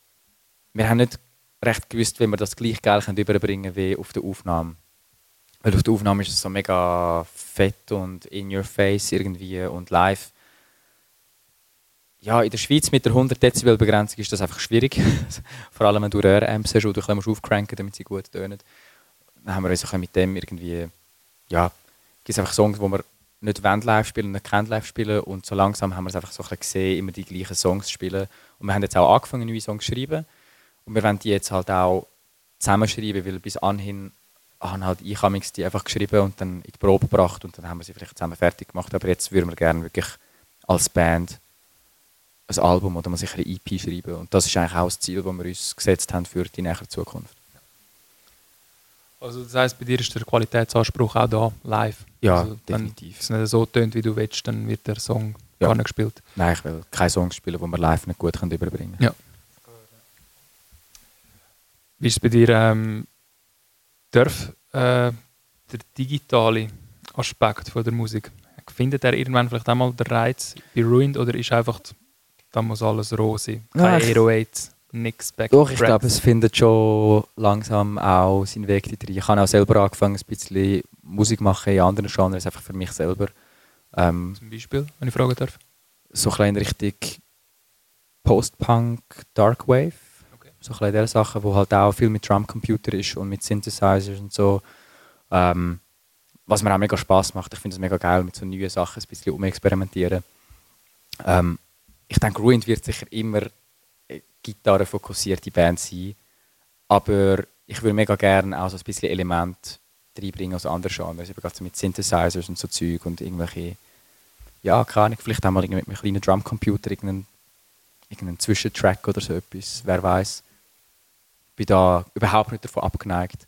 Wir haben nicht recht gewusst, wie wir das gleich geil überbringen können wie auf der Aufnahme. Weil auf der Aufnahme ist es so mega fett und in your face irgendwie und live ja, in der Schweiz mit der hundert Dezibel Begrenzung ist das einfach schwierig. Vor allem wenn du Röhramps hast, die du ein bisschen aufcranken, damit sie gut tönen. Dann haben wir uns mit dem irgendwie, ja, gibt es einfach Songs, die wir nicht wollen live spielen und nicht können live spielen. Und so langsam haben wir es einfach so ein bisschen gesehen, immer die gleichen Songs zu spielen. Und wir haben jetzt auch angefangen, neue Songs zu schreiben. Und wir wollen die jetzt halt auch zusammenschreiben, weil bis anhin haben halt ich die einfach geschrieben und dann in die Probe gebracht und dann haben wir sie vielleicht zusammen fertig gemacht. Aber jetzt würden wir gerne wirklich als Band ein Album oder mal sicher eine E P schreiben. Und das ist eigentlich auch das Ziel, das wir uns gesetzt haben für die nähere Zukunft. Also das heisst, bei dir ist der Qualitätsanspruch auch da, live? Ja, also, definitiv. Wenn es nicht so tönt, wie du willst, dann wird der Song ja. gar nicht gespielt. Nein, ich will keine Songs spielen, die wir live nicht gut überbringen können. Ja. Wie ist es bei dir, ähm, darf äh, der digitale Aspekt von der Musik, findet er irgendwann vielleicht einmal den Reiz bei Ruined oder ist einfach, da muss alles roh sein? Keine Ja, Aero acht, nichts Back. Doch, ich glaube, es findet schon langsam auch seinen Weg dorthin. Ich habe auch selber angefangen, ein bisschen Musik machen in anderen Genres, einfach für mich selber. Ähm, Zum Beispiel, wenn ich fragen darf? So ein bisschen in Richtung Post-Punk, Darkwave. Okay. So ein bisschen diese Sachen, wo halt auch viel mit Drumcomputer ist und mit Synthesizers und so. Ähm, was mir auch mega Spass macht. Ich finde es mega geil, mit so neuen Sachen ein bisschen umexperimentieren. Ähm, ich denke, Ruined wird sicher immer gitarrenfokussierte Band sein. Aber ich würde mega gerne auch so ein bisschen Elemente reinbringen aus anderen Genres. Also gerade so mit Synthesizers und so Zeug und irgendwelche, ja, keine Ahnung, vielleicht auch mal mit einem kleinen Drumcomputer irgendeinen, irgendeinen Zwischentrack oder so etwas, wer weiß. Ich bin da überhaupt nicht davon abgeneigt.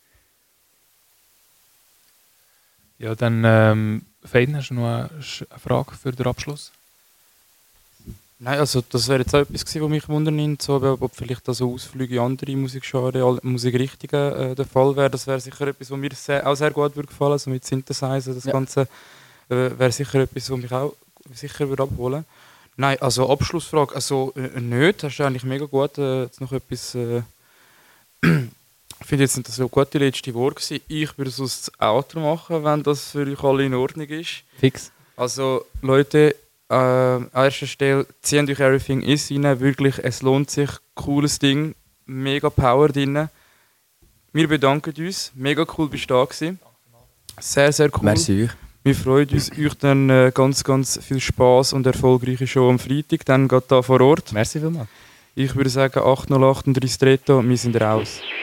Ja, dann, ähm, Faden, hast du noch eine Frage für den Abschluss? Nein, also das wäre jetzt auch etwas gewesen, was mich wundern so, ob vielleicht also Ausflüge in andere Musikgenre, Musikrichtungen äh, der Fall wäre. Das wäre sicher etwas, was mir sehr, auch sehr gut würde gefallen, so mit Synthesizer, das ja. Ganze äh, wäre sicher etwas, was mich auch sicher würde abholen. Nein, also Abschlussfrage, also äh, nicht, hast du eigentlich mega gut äh, jetzt noch etwas. Äh, ich finde jetzt, das so gut die letzte Worte gewesen. Ich würde sonst das Outro machen, wenn das für euch alle in Ordnung ist. Fix. Also Leute, äh, an erster Stelle zieht euch Everything Is rein, wirklich, es lohnt sich, cooles Ding, mega Power drin. Wir bedanken uns, mega cool bist du da gewesen. Sehr, sehr cool. Merci euch. Wir freuen uns, euch dann äh, ganz, ganz viel Spass und erfolgreiche Show am Freitag, dann geht da vor Ort. Merci vielmals. Ich würde sagen acht null acht und Ristretto, wir sind raus.